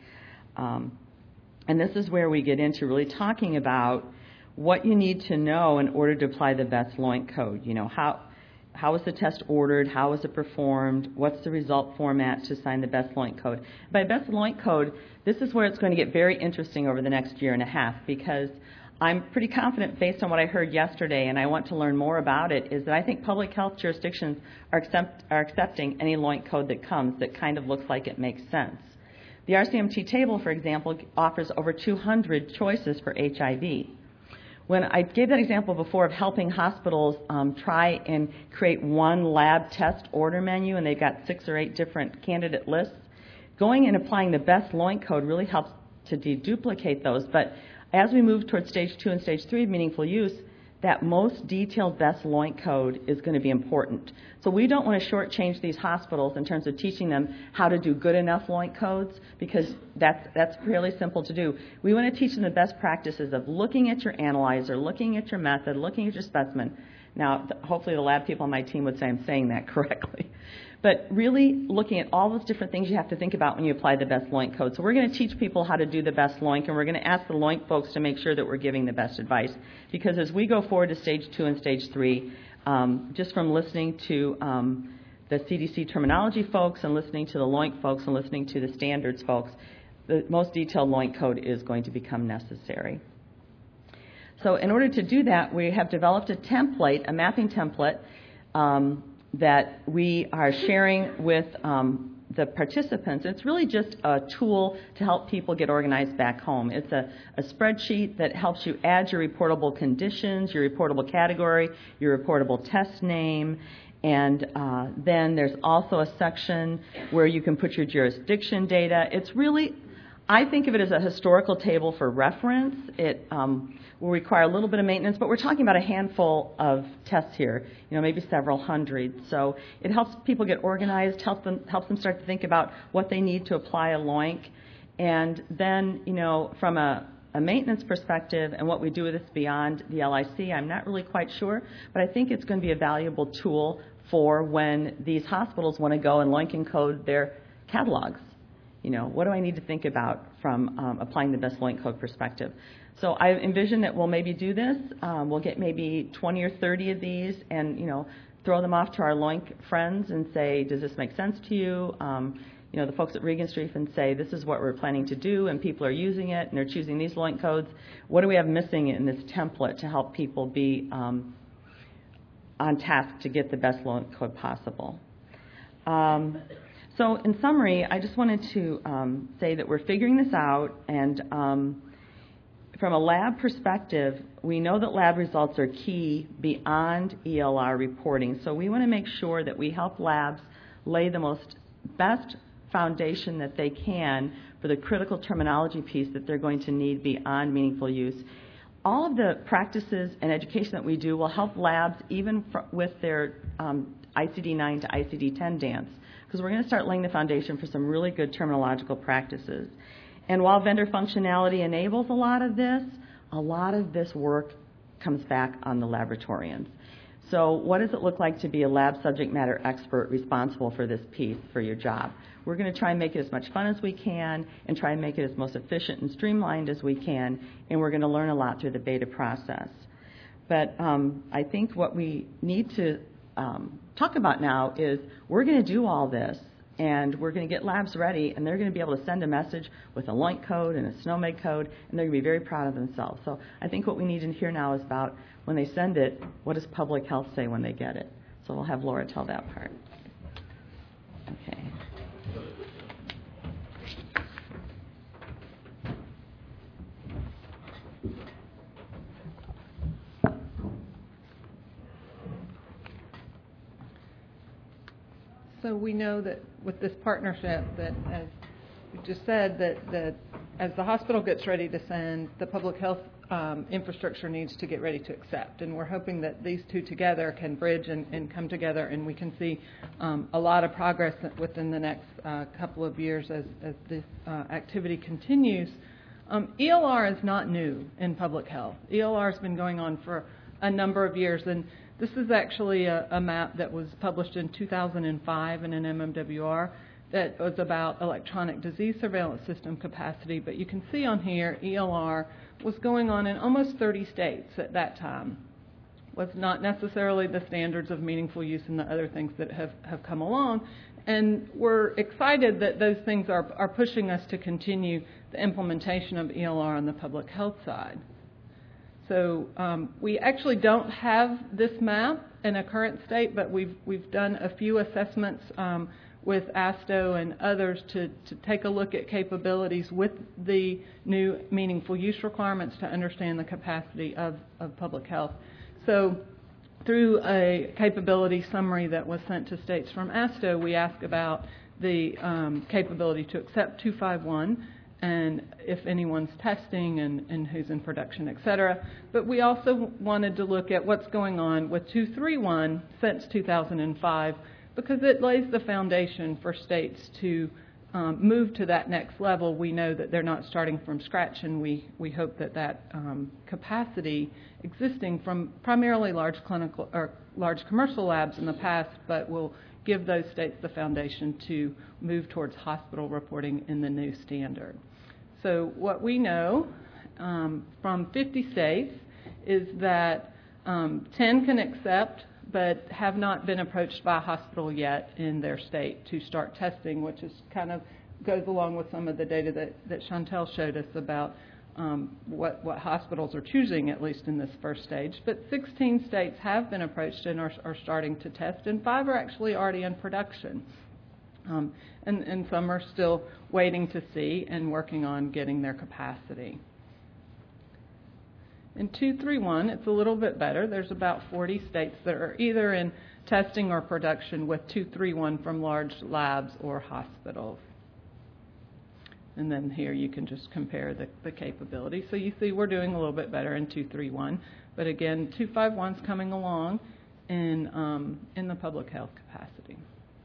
and this is where we get into really talking about what you need to know in order to apply the best LOINC code. How was the test ordered? How was it performed? What's the result format to assign the best LOINC code? By best LOINC code, this is where it's going to get very interesting over the next year and a half, because I'm pretty confident, based on what I heard yesterday, and I want to learn more about it, is that I think public health jurisdictions are accepting any LOINC code that comes that kind of looks like it makes sense. The RCMT table, for example, offers over 200 choices for HIV. When I gave that example before of helping hospitals try and create one lab test order menu, and they've got 6 or 8 different candidate lists, going and applying the best LOINC code really helps to deduplicate those. But as we move towards stage 2 and stage 3 of meaningful use, that most detailed best LOINC code is going to be important. So we don't want to shortchange these hospitals in terms of teaching them how to do good enough LOINC codes, because that's fairly simple to do. We want to teach them the best practices of looking at your analyzer, looking at your method, looking at your specimen. Now, hopefully the lab people on my team would say I'm saying that correctly. But really looking at all those different things you have to think about when you apply the best LOINC code. So we're going to teach people how to do the best LOINC, and we're going to ask the LOINC folks to make sure that we're giving the best advice. Because as we go forward to stage 2 and stage 3, just from listening to the CDC terminology folks and listening to the LOINC folks and listening to the standards folks, the most detailed LOINC code is going to become necessary. So in order to do that, we have developed a template, a mapping template, that we are sharing with the participants. It's really just a tool to help people get organized back home. It's a spreadsheet that helps you add your reportable conditions, your reportable category, your reportable test name, and then there's also a section where you can put your jurisdiction data. It's really, I think of it as a historical table for reference. It will require a little bit of maintenance, but we're talking about a handful of tests here, maybe several hundred. So it helps people get organized, helps them start to think about what they need to apply a LOINC. And then, from a maintenance perspective and what we do with this beyond the LIC, I'm not really quite sure, but I think it's going to be a valuable tool for when these hospitals want to go and LOINC and code their catalogs. What do I need to think about from applying the best LOINC code perspective? So I envision that we'll maybe do this. We'll get maybe 20 or 30 of these and, throw them off to our LOINC friends and say, does this make sense to you? The folks at Regenstrief and say, this is what we're planning to do, and people are using it, and they're choosing these LOINC codes. What do we have missing in this template to help people be on task to get the best LOINC code possible? So in summary, I just wanted to say that we're figuring this out, and from a lab perspective, we know that lab results are key beyond ELR reporting. So we want to make sure that we help labs lay the best foundation that they can for the critical terminology piece that they're going to need beyond meaningful use. All of the practices and education that we do will help labs even with their ICD-9 to ICD-10 dance, because we're going to start laying the foundation for some really good terminological practices. And while vendor functionality enables a lot of this work comes back on the laboratorians. So what does it look like to be a lab subject matter expert responsible for this piece for your job? We're going to try and make it as much fun as we can and try and make it as most efficient and streamlined as we can, and we're going to learn a lot through the beta process. But I think what we need to talk about now is we're going to do all this, and we're going to get labs ready, and they're going to be able to send a message with a LOINC code and a SNOMED code, and they're going to be very proud of themselves. So I think what we need to hear now is about when they send it, what does public health say when they get it? So we'll have Laura tell that part. Okay. So we know that with this partnership that, as you just said, that as the hospital gets ready to send, the public health infrastructure needs to get ready to accept. And we're hoping that these two together can bridge and come together, and we can see a lot of progress within the next couple of years as this activity continues. ELR is not new in public health. ELR has been going on for a number of years, and this is actually a map that was published in 2005 in an MMWR that was about electronic disease surveillance system capacity. But you can see on here, ELR was going on in almost 30 states at that time. Was not necessarily the standards of meaningful use and the other things that have come along. And we're excited that those things are pushing us to continue the implementation of ELR on the public health side. So we actually don't have this map in a current state, but we've done a few assessments with ASTO and others to take a look at capabilities with the new meaningful use requirements to understand the capacity of public health. So through a capability summary that was sent to states from ASTO, we asked about the capability to accept 251 and if anyone's testing and who's in production, et cetera. But we also wanted to look at what's going on with 231 since 2005, because it lays the foundation for states to move to that next level. We know that they're not starting from scratch, and we hope that capacity existing from primarily large clinical or large commercial labs in the past, but will give those states the foundation to move towards hospital reporting in the new standard. So what we know from 50 states is that 10 can accept but have not been approached by a hospital yet in their state to start testing, which is kind of goes along with some of the data that Chantel showed us about what hospitals are choosing, at least in this first stage. But 16 states have been approached and are starting to test, and 5 are actually already in production. And some are still waiting to see and working on getting their capacity. In 231, it's a little bit better. There's about 40 states that are either in testing or production with 231 from large labs or hospitals. And then here you can just compare the capability. So you see we're doing a little bit better in 231. But again, 251's coming along in the public health capacity.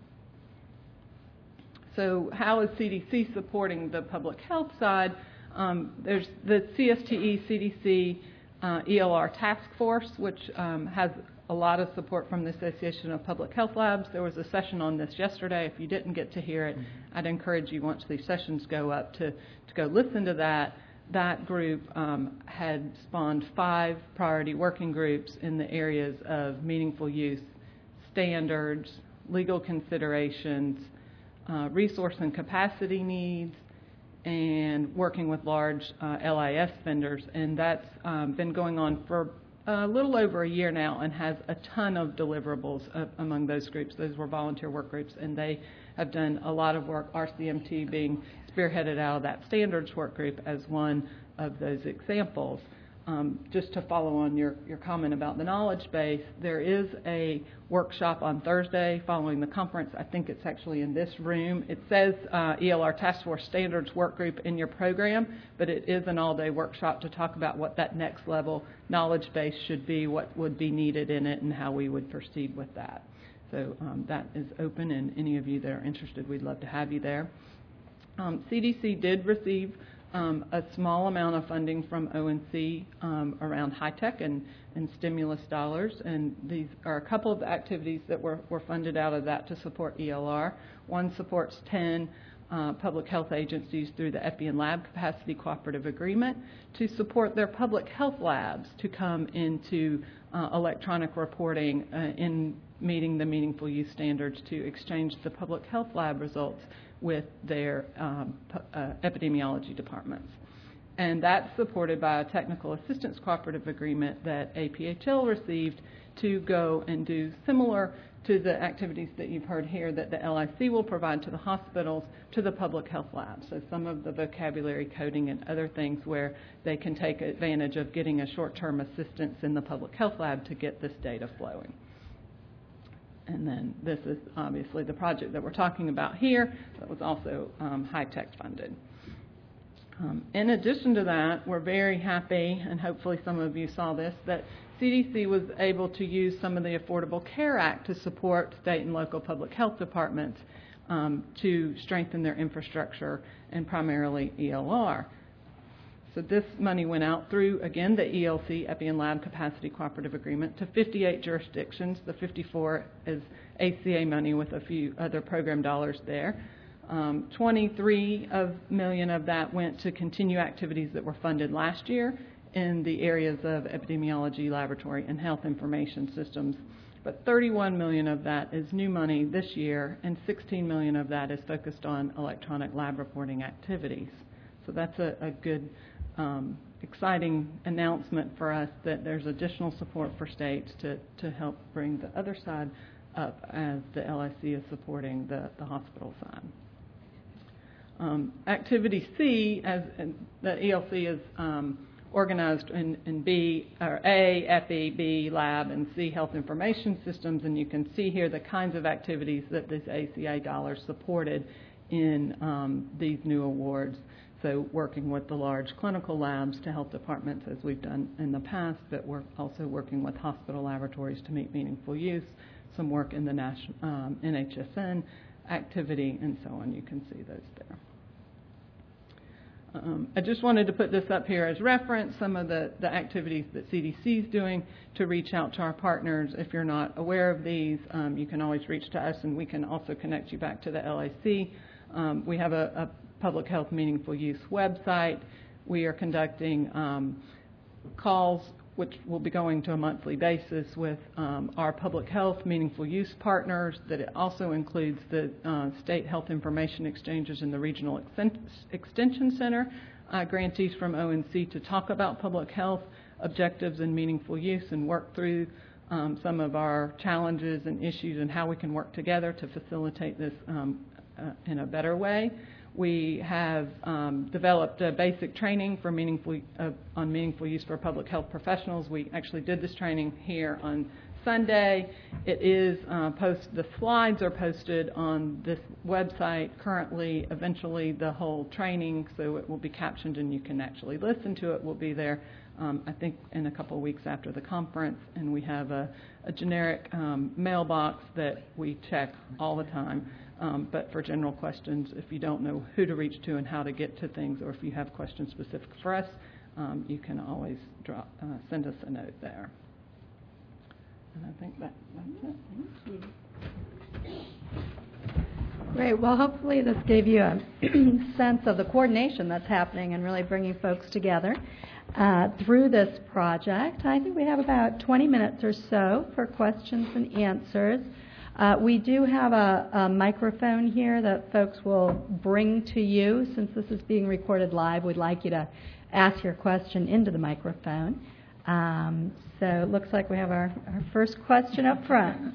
So how is CDC supporting the public health side? There's the CSTE, CDC, ELR task force, which has a lot of support from the Association of Public Health Labs. There was a session on this yesterday. If you didn't get to hear it, I'd encourage you, once these sessions go up, to go listen to that. That group had spawned 5 priority working groups in the areas of meaningful use, standards, legal considerations, resource and capacity needs, and working with large LIS vendors. And that's been going on for a little over a year now and has a ton of deliverables among those groups. Those were volunteer work groups, and they have done a lot of work, RCMT being spearheaded out of that standards work group as one of those examples. Just to follow on your comment about the knowledge base, there is a workshop on Thursday following the conference. I think it's actually in this room. It says ELR Task Force Standards Work Group in your program, but it is an all-day workshop to talk about what that next level knowledge base should be, what would be needed in it, and how we would proceed with that. So that is open, and any of you that are interested, we'd love to have you there. CDC did receive a small amount of funding from ONC around high-tech and stimulus dollars, and these are a couple of activities that were funded out of that to support ELR. One supports 10 public health agencies through the EPI and Lab Capacity Cooperative Agreement to support their public health labs to come into electronic reporting in meeting the meaningful use standards to exchange the public health lab results with their epidemiology departments. And that's supported by a technical assistance cooperative agreement that APHL received to go and do similar to the activities that you've heard here that the LIC will provide to the hospitals to the public health labs. So some of the vocabulary coding and other things where they can take advantage of getting a short-term assistance in the public health lab to get this data flowing. And then this is obviously the project that we're talking about here that was also high-tech funded. In addition to that, we're very happy, and hopefully some of you saw this, that CDC was able to use some of the Affordable Care Act to support state and local public health departments to strengthen their infrastructure and primarily ELR. So this money went out through, again, the ELC, Epi and Lab Capacity Cooperative Agreement, to 58 jurisdictions. The 54 is ACA money with a few other program dollars there. 23 million of that went to continue activities that were funded last year in the areas of epidemiology, laboratory, and health information systems. But 31 million of that is new money this year, and 16 million of that is focused on electronic lab reporting activities. So that's a good, exciting announcement for us that there's additional support for states to help bring the other side up as the LIC is supporting the hospital side. Activity C, as the ELC is organized in B, or A, Epi, B, Lab, and C, Health Information Systems, and you can see here the kinds of activities that this ACA dollars supported in these new awards. So working with the large clinical labs to health departments, as we've done in the past, but we're also working with hospital laboratories to meet meaningful use, some work in the NHSN activity, and so on. You can see those there. I just wanted to put this up here as reference, some of the activities that CDC is doing to reach out to our partners. If you're not aware of these, you can always reach to us, and we can also connect you back to the LIC. We have a public health meaningful use website. We are conducting calls, which will be going to a monthly basis with our public health meaningful use partners. That it also includes the state health information exchanges and the regional extension center grantees from ONC to talk about public health objectives and meaningful use and work through some of our challenges and issues and how we can work together to facilitate this in a better way. We have developed a basic training for on meaningful use for public health professionals. We actually did this training here on Sunday. It is the slides are posted on this website currently. Eventually, the whole training, so it will be captioned and you can actually listen to it, will be there, I think, in a couple of weeks after the conference. And we have a generic mailbox that we check all the time. But for general questions, if you don't know who to reach to and how to get to things, or if you have questions specific for us, you can always send us a note there. And I think that's it. Thank you. Great. Well, hopefully this gave you a sense of the coordination that's happening and really bringing folks together through this project. I think we have about 20 minutes or so for questions and answers. We do have a microphone here that folks will bring to you. Since this is being recorded live, we'd like you to ask your question into the microphone. So it looks like we have our first question up front.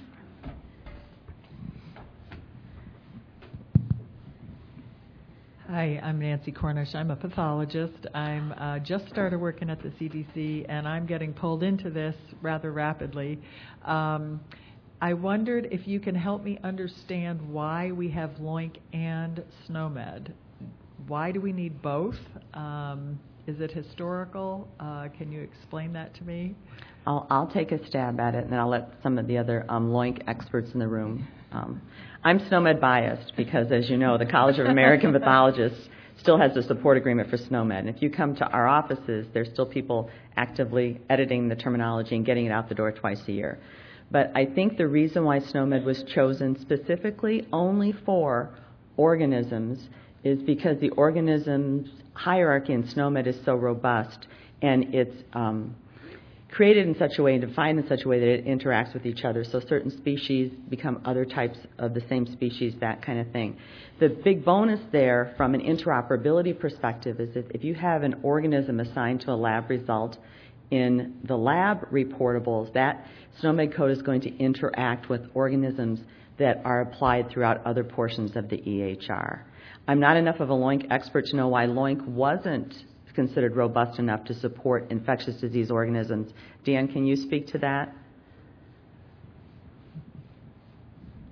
Hi, I'm Nancy Cornish. I'm a pathologist. I'm just started working at the CDC, and I'm getting pulled into this rather rapidly. I wondered if you can help me understand why we have LOINC and SNOMED. Why do we need both? Is it historical? Can you explain that to me? I'll take a stab at it, and then I'll let some of the other LOINC experts in the room. I'm SNOMED biased because, as you know, the College of American Pathologists still has a support agreement for SNOMED. And if you come to our offices, there's still people actively editing the terminology and getting it out the door twice a year. But I think the reason why SNOMED was chosen specifically only for organisms is because the organisms hierarchy in SNOMED is so robust, and it's created in such a way and defined in such a way that it interacts with each other. So certain species become other types of the same species, that kind of thing. The big bonus there from an interoperability perspective is that if you have an organism assigned to a lab result in the lab reportables, that SNOMED code is going to interact with organisms that are applied throughout other portions of the EHR. I'm not enough of a LOINC expert to know why LOINC wasn't considered robust enough to support infectious disease organisms. Dan, can you speak to that?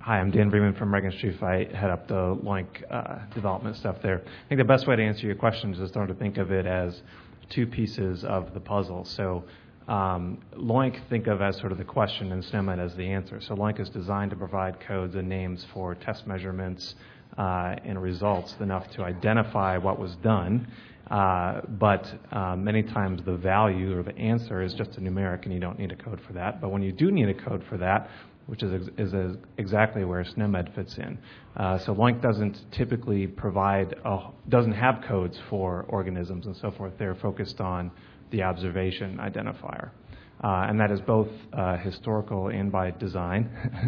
Hi, I'm Dan Bremen from Reagan Street. I head up the LOINC development stuff there. I think the best way to answer your question is just to think of it as two pieces of the puzzle. So LOINC, think of as sort of the question and SNOMED as the answer. So LOINC is designed to provide codes and names for test measurements and results enough to identify what was done. But many times the value or the answer is just a numeric, and you don't need a code for that. But when you do need a code for that, which is exactly where SNOMED fits in. So LOINC doesn't typically doesn't have codes for organisms and so forth. They're focused on the observation identifier. And that is both historical and by design.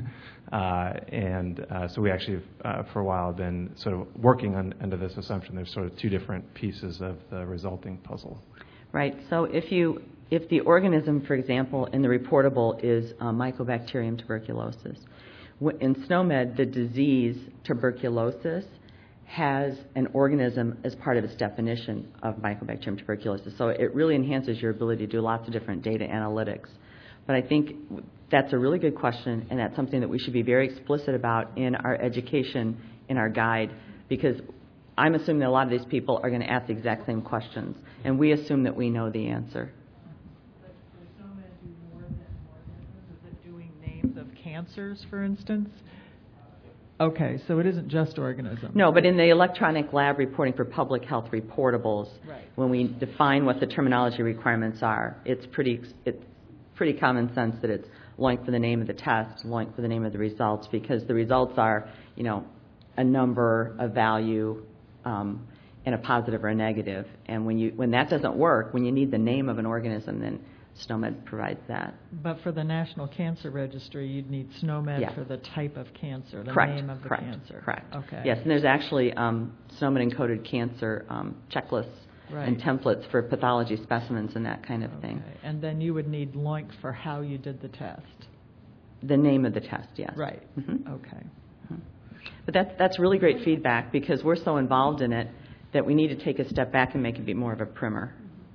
So we actually, for a while, have been sort of working under this assumption. There's sort of two different pieces of the resulting puzzle. Right. So if the organism, for example, in the reportable is Mycobacterium tuberculosis, in SNOMED, the disease tuberculosis has an organism as part of its definition of Mycobacterium tuberculosis. So it really enhances your ability to do lots of different data analytics. But I think that's a really good question, and that's something that we should be very explicit about in our education, in our guide, because I'm assuming that a lot of these people are going to ask the exact same questions, and we assume that we know the answer. But does SNOMED do more than organisms? Is it doing names of cancers, for instance? Okay, so it isn't just organisms. No, but in the electronic lab reporting for public health reportables, right, when we define what the terminology requirements are, it's pretty common sense that it's LOINC for the name of the test, LOINC for the name of the results, because the results are, a number, a value, and a positive or a negative. And when that doesn't work, when you need the name of an organism, then SNOMED provides that. But for the National Cancer Registry, you'd need SNOMED Yes. for the type of cancer, the Correct. name of the Correct. cancer. Correct. Okay. Yes, and there's actually SNOMED encoded cancer checklists Right. and templates for pathology specimens and that kind of thing. Okay. And then you would need LOINC for how you did the test. The name of the test, yes. Right. Mm-hmm. Okay. But that's really great feedback, because we're so involved in it that we need to take a step back and make it be more of a primer.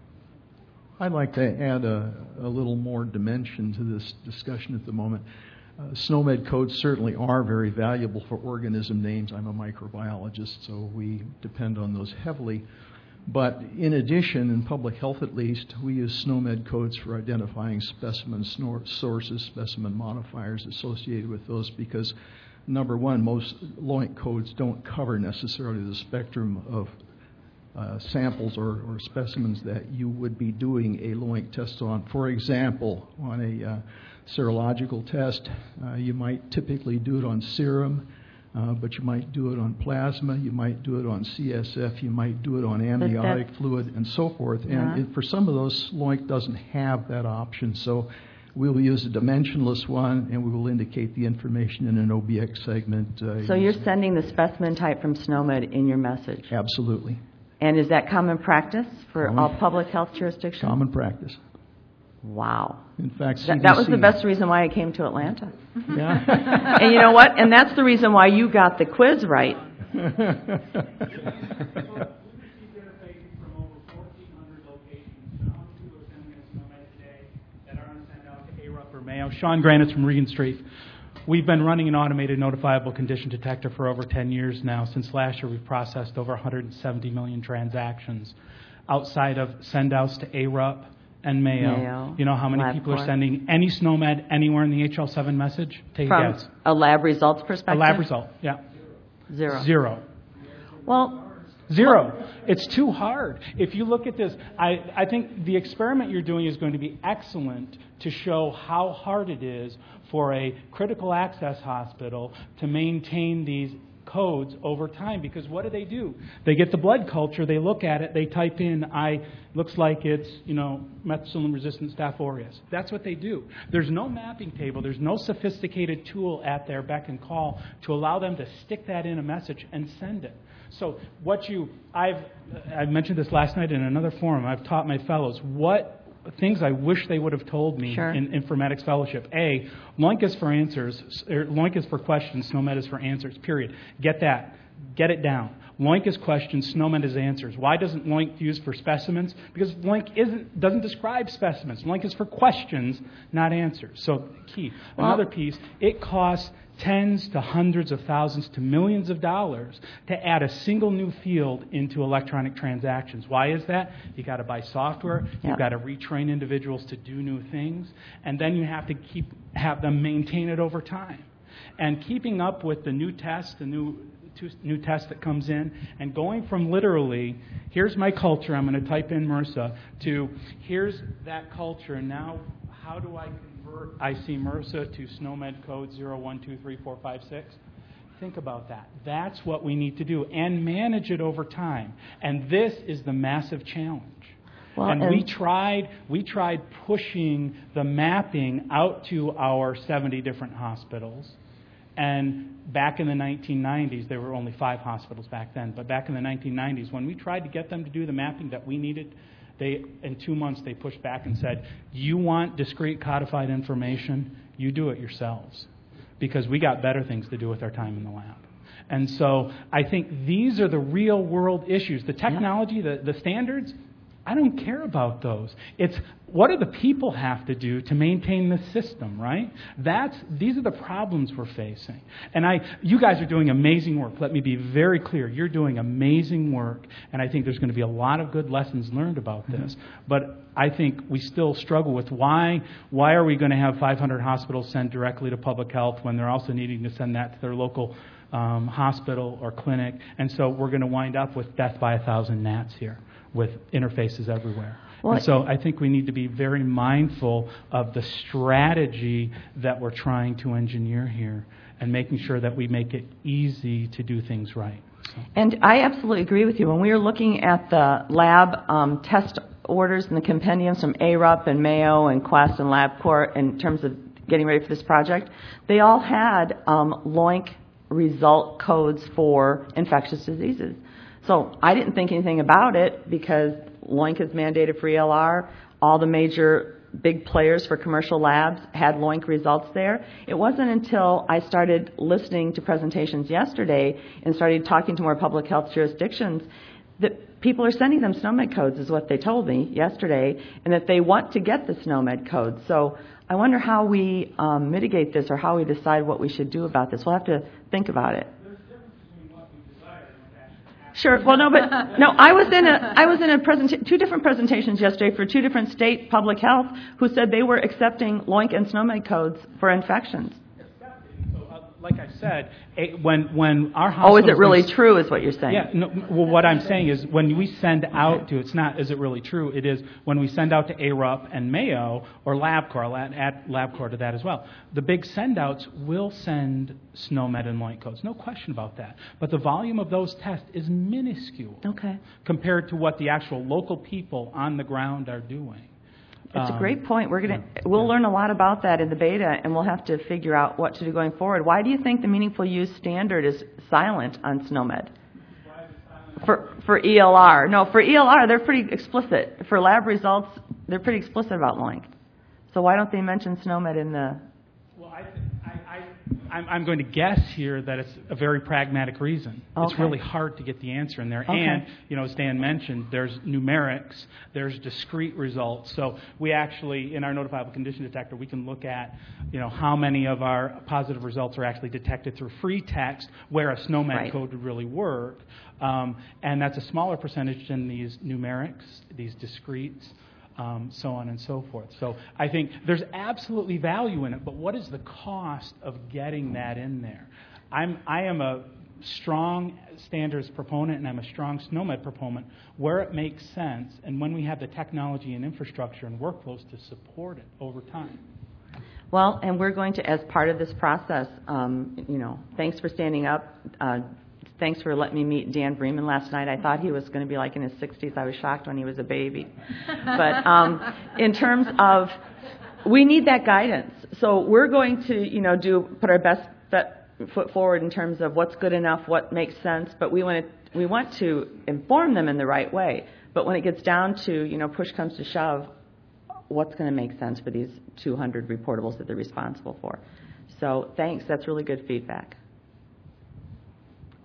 I'd like to add a little more dimension to this discussion at the moment. SNOMED codes certainly are very valuable for organism names. I'm a microbiologist, so we depend on those heavily. But in addition, in public health at least, we use SNOMED codes for identifying specimen sources, specimen modifiers associated with those, because, number one, most LOINC codes don't cover necessarily the spectrum of samples or specimens that you would be doing a LOINC test on. For example, on a serological test, you might typically do it on serum, but you might do it on plasma, you might do it on CSF, you might do it on amniotic fluid, and so forth. And for some of those, LOINC doesn't have that option. So we will use a dimensionless one, and we will indicate the information in an OBX segment. So you're sending the specimen type from SNOMED in your message? Absolutely. And is that common practice for all public health jurisdictions? Common practice. Wow. In fact, that was the best reason why I came to Atlanta. Yeah. And you know what? And that's the reason why you got the quiz right. Mayo. Sean Granitz from Regan Street. We've been running an automated notifiable condition detector for over 10 years now. Since last year, we've processed over 170 million transactions. Outside of send-outs to ARUP and Mayo. You know how many people are sending any SNOMED anywhere in the HL7 message? Take a guess. From a lab results perspective? A lab result, yeah. Zero. Well... Zero. It's too hard. If you look at this, I think the experiment you're doing is going to be excellent to show how hard it is for a critical access hospital to maintain these codes over time. Because what do? They get the blood culture, they look at it, they type in, looks like it's, methicillin-resistant Staph aureus. That's what they do. There's no mapping table, there's no sophisticated tool at their beck and call to allow them to stick that in a message and send it. So I've mentioned this last night in another forum. I've taught my fellows what things I wish they would have told me in informatics fellowship. A, LOINC is for answers, or LOINC is for questions, SNOMED is for answers, period. Get that. Get it down. Loink is questions, SNOMED is answers. Why doesn't Loink use for specimens? Because Loink doesn't describe specimens. Loink is for questions, not answers. So key. Another piece, it costs tens to hundreds of thousands to millions of dollars to add a single new field into electronic transactions. Why is that? You got to buy software, you've got to retrain individuals to do new things, and then you have to have them maintain it over time. And keeping up with the new test, the new test that comes in, and going from literally, here's my culture, I'm going to type in MRSA, to here's that culture, and now how do I convert IC MRSA to SNOMED code 01234556? Think about that. That's what we need to do, and manage it over time. And this is the massive challenge. Well, and we tried pushing the mapping out to our 70 different hospitals. And back in the 1990s, there were only 5 hospitals back then, but back in the 1990s, when we tried to get them to do the mapping that we needed, in 2 months, they pushed back and said, you want discrete codified information? You do it yourselves, because we got better things to do with our time in the lab. And so I think these are the real world issues. The technology, the standards, I don't care about those. It's what do the people have to do to maintain the system, right? These are the problems we're facing. And you guys are doing amazing work. Let me be very clear. You're doing amazing work, and I think there's going to be a lot of good lessons learned about this. But I think we still struggle with why are we going to have 500 hospitals send directly to public health when they're also needing to send that to their local hospital or clinic? And so we're going to wind up with death by 1,000 gnats here, with interfaces everywhere. Well, and so I think we need to be very mindful of the strategy that we're trying to engineer here and making sure that we make it easy to do things right. So. And I absolutely agree with you. When we were looking at the lab test orders and the compendiums from ARUP and Mayo and Quest and LabCorp in terms of getting ready for this project, they all had Loink result codes for infectious diseases. So I didn't think anything about it because Loink is mandated for ELR. All the major big players for commercial labs had Loink results there. It wasn't until I started listening to presentations yesterday and started talking to more public health jurisdictions that people are sending them SNOMED codes, is what they told me yesterday, and that they want to get the SNOMED codes. So I wonder how we mitigate this or how we decide what we should do about this. We'll have to think about it. Sure. Well, I was in two different presentations yesterday for 2 different state public health who said they were accepting Loink and SNOMED codes for infections. Like I said, when our hospital... Oh, is it really true is what you're saying? Yeah. No, well, what I'm saying is when we send out to... It's not, is it really true? It is when we send out to ARUP and Mayo or LabCorp. I'll add LabCorp to that as well. The big send-outs will send SNOMED and Loink codes. No question about that. But the volume of those tests is minuscule compared to what the actual local people on the ground are doing. It's a great point. We'll learn a lot about that in the beta, and we'll have to figure out what to do going forward. Why do you think the meaningful use standard is silent on SNOMED? For ELR. No, for ELR, they're pretty explicit. For lab results, they're pretty explicit about Loink. So why don't they mention SNOMED in the... Well, I'm going to guess here that it's a very pragmatic reason. It's really hard to get the answer in there. And, as Dan mentioned, there's numerics, there's discrete results. So we actually, in our notifiable condition detector, we can look at, how many of our positive results are actually detected through free text where a SNOMED code would really work. And that's a smaller percentage than these numerics, these discretes. So on and so forth. So I think there's absolutely value in it, but what is the cost of getting that in there? I am a strong standards proponent, and I'm a strong SNOMED proponent where it makes sense, and when we have the technology and infrastructure and workflows to support it over time. Well, and we're going to, as part of this process, thanks for standing up. Thanks for letting me meet Dan Bremen last night. I thought he was going to be like in his 60s. I was shocked when he was a baby. But in terms of, we need that guidance. So we're going to, put our best foot forward in terms of what's good enough, what makes sense. But we want to inform them in the right way. But when it gets down to, push comes to shove, what's going to make sense for these 200 reportables that they're responsible for? So thanks. That's really good feedback.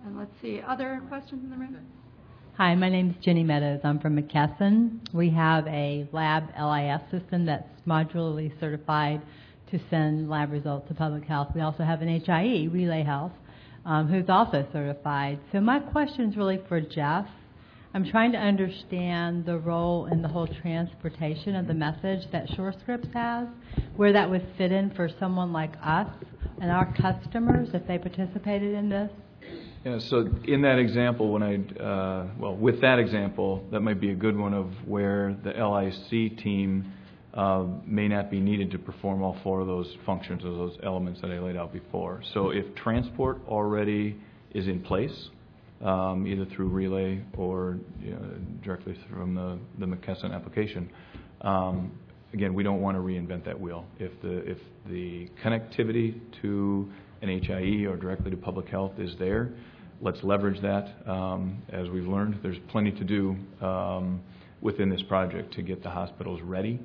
And let's see, other questions in the room? Hi, my name is Jenny Meadows. I'm from McKesson. We have a lab LIS system that's modularly certified to send lab results to public health. We also have an HIE, Relay Health, who's also certified. So my question is really for Jeff. I'm trying to understand the role in the whole transportation of the message that SureScripts has, where that would fit in for someone like us and our customers if they participated in this. Yeah, so in that example, with that example, that might be a good one of where the LIC team may not be needed to perform all four of those functions or those elements that I laid out before. So if transport already is in place, either through Relay or directly from the McKesson application, again, we don't want to reinvent that wheel. If the connectivity to an HIE or directly to public health is there, let's leverage that. As we've learned, there's plenty to do within this project to get the hospitals ready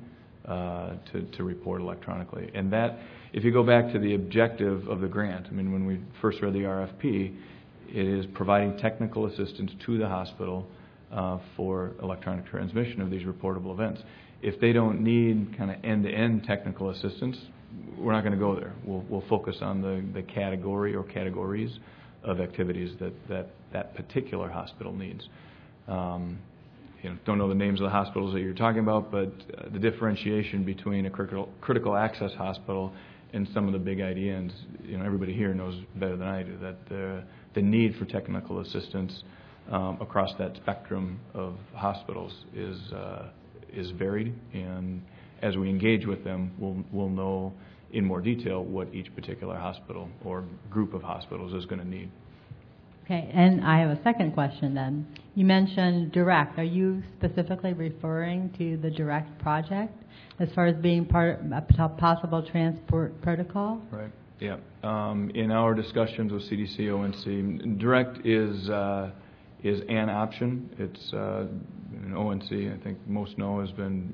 to report electronically. And that, if you go back to the objective of the grant, I mean, when we first read the RFP, it is providing technical assistance to the hospital for electronic transmission of these reportable events. If they don't need kind of end-to-end technical assistance, we're not going to go there. We'll focus on the category or categories of activities that particular hospital needs. Don't know the names of the hospitals that you're talking about, but the differentiation between a critical access hospital and some of the big IDNs, everybody here knows better than I do that the need for technical assistance across that spectrum of hospitals is varied, and as we engage with them, we'll know in more detail what each particular hospital or group of hospitals is going to need. Okay, and I have a second question then. You mentioned direct. Are you specifically referring to the direct project as far as being part of a possible transport protocol? Right, yeah. In our discussions with CDC, ONC, direct is an option. It's an ONC, I think most know, has been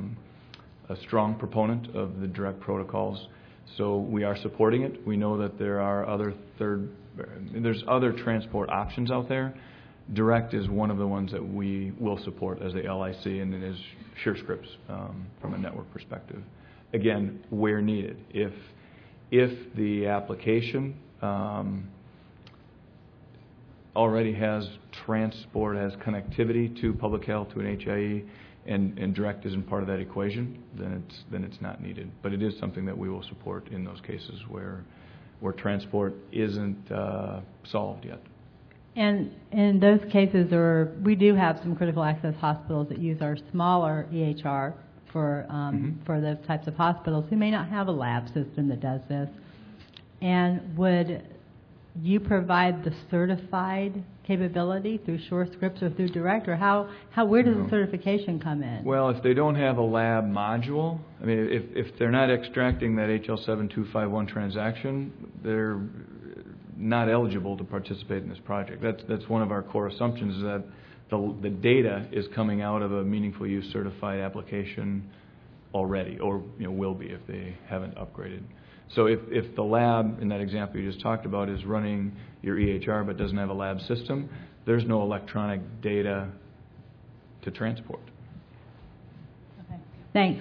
a strong proponent of the direct protocols. So we are supporting it. We know that there are there's other transport options out there. Direct is one of the ones that we will support as the LIC, and it is SureScripts from a network perspective. Again, where needed. If the application already has transport, has connectivity to public health, to an HIE, and direct isn't part of that equation, then it's not needed. But it is something that we will support in those cases where transport isn't solved yet. And in those cases, we do have some critical access hospitals that use our smaller EHR for those types of hospitals who may not have a lab system that does this. And would you provide the certified capability through SureScripts or through Direct, or where does the certification come in? Well, if they don't have a lab module, I mean, if they're not extracting that HL7251 transaction, they're not eligible to participate in this project. That's one of our core assumptions, is that the data is coming out of a meaningful use certified application already, or will be if they haven't upgraded. So if the lab, in that example you just talked about, is running your EHR but doesn't have a lab system, there's no electronic data to transport. Okay. Thanks.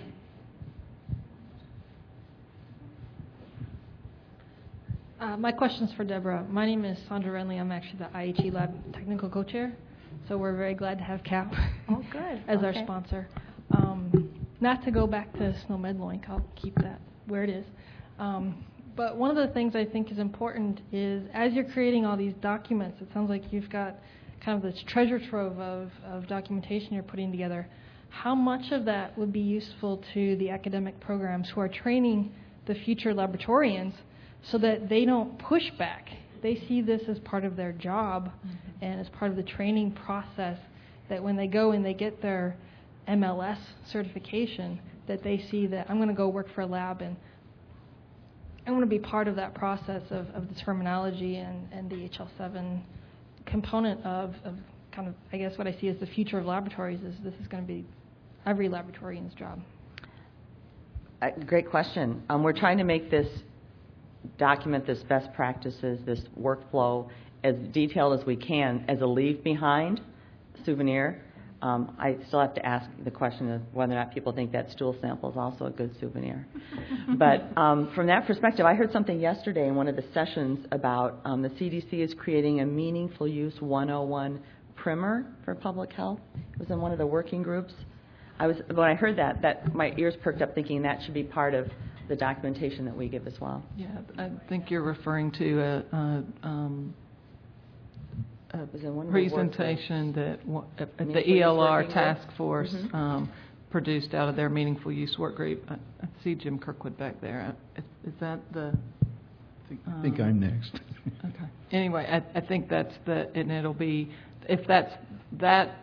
My question's for Deborah. My name is Sandra Renley. I'm actually the IHE Lab Technical Co-Chair, so we're very glad to have CAP as our sponsor. Not to go back to SNOMED LOINC, I'll keep that where it is. But one of the things I think is important is, as you're creating all these documents, it sounds like you've got kind of this treasure trove of documentation you're putting together. How much of that would be useful to the academic programs who are training the future laboratorians so that they don't push back? They see this as part of their job and as part of the training process, that when they go and they get their MLS certification, that they see that I'm going to go work for a lab and I want to be part of that process of the terminology and the HL7 component of kind of, I guess what I see as the future of laboratories is this is going to be every laboratorian's job. Great question. We're trying to make this document, this best practices, this workflow, as detailed as we can as a leave behind souvenir. I still have to ask the question of whether or not people think that stool sample is also a good souvenir. But from that perspective, I heard something yesterday in one of the sessions about the CDC is creating a Meaningful Use 101 primer for public health. It was in one of the working groups. When I heard that my ears perked up thinking that should be part of the documentation that we give as well. Yeah, I think you're referring to a presentation that the ELR task force produced out of their Meaningful Use work group. I see Jim Kirkwood back there. Is that the... I think I'm next. Okay. Anyway, I think that's and it'll be, if that's that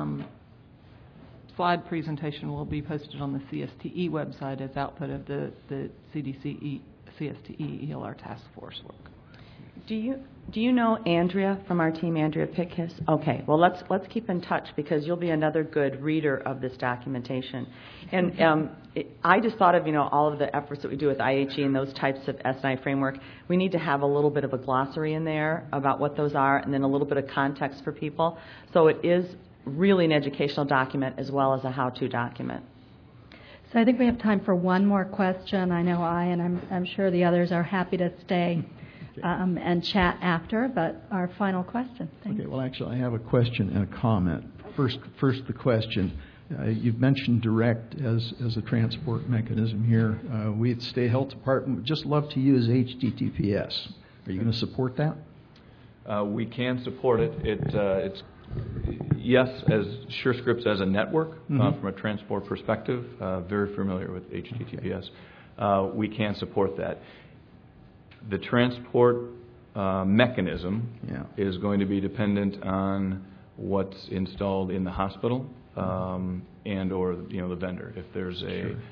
slide presentation will be posted on the CSTE website as output of the CDC CSTE ELR task force work. Do you know Andrea from our team, Andrea Pickhis? Okay, well let's keep in touch because you'll be another good reader of this documentation. And I just thought of all of the efforts that we do with IHE and those types of S&I framework. We need to have a little bit of a glossary in there about what those are, and then a little bit of context for people. So it is really an educational document as well as a how-to document. So I think we have time for one more question. I know and I'm sure the others are happy to stay and chat after, but our final question. Thanks. Okay, well, actually, I have a question and a comment. First the question. You've mentioned direct as a transport mechanism here. We at the State Health Department would just love to use HTTPS. Are you going to support that? We can support it. It's yes, as SureScripts as a network from a transport perspective. Very familiar with HTTPS. We can support that. The transport mechanism is going to be dependent on what's installed in the hospital and or the vendor. If there's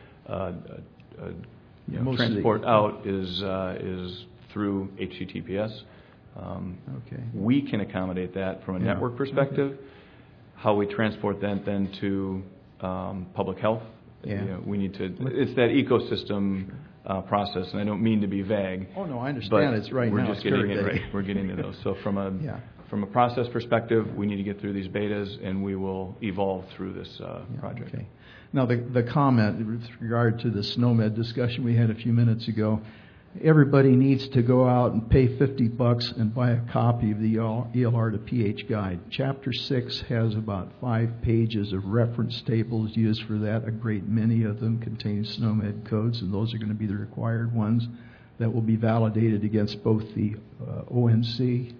transport out is through HTTPS. We can accommodate that from a network perspective. How we transport that then to public health, we need to. It's that ecosystem process, and I don't mean to be vague. Oh no, I understand. It's right we're now. Just getting it right. We're getting to those. So from a process perspective, we need to get through these betas, and we will evolve through this project. Okay. Now the comment with regard to the SNOMED discussion we had a few minutes ago. Everybody needs to go out and pay $50 and buy a copy of the ELR to PH guide. Chapter 6 has about 5 pages of reference tables used for that. A great many of them contain SNOMED codes, and those are going to be the required ones that will be validated against both the NIST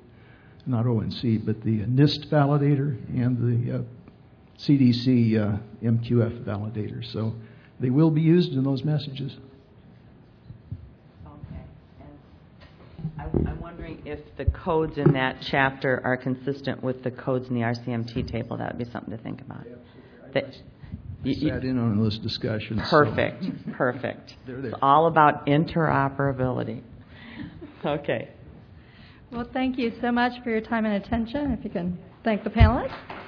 validator and the CDC MQF validator. So they will be used in those messages. I'm wondering if the codes in that chapter are consistent with the codes in the RCMT table. That would be something to think about. I sat in on those discussions. Perfect. They're there. It's all about interoperability. Okay. Well, thank you so much for your time and attention. If you can thank the panelists.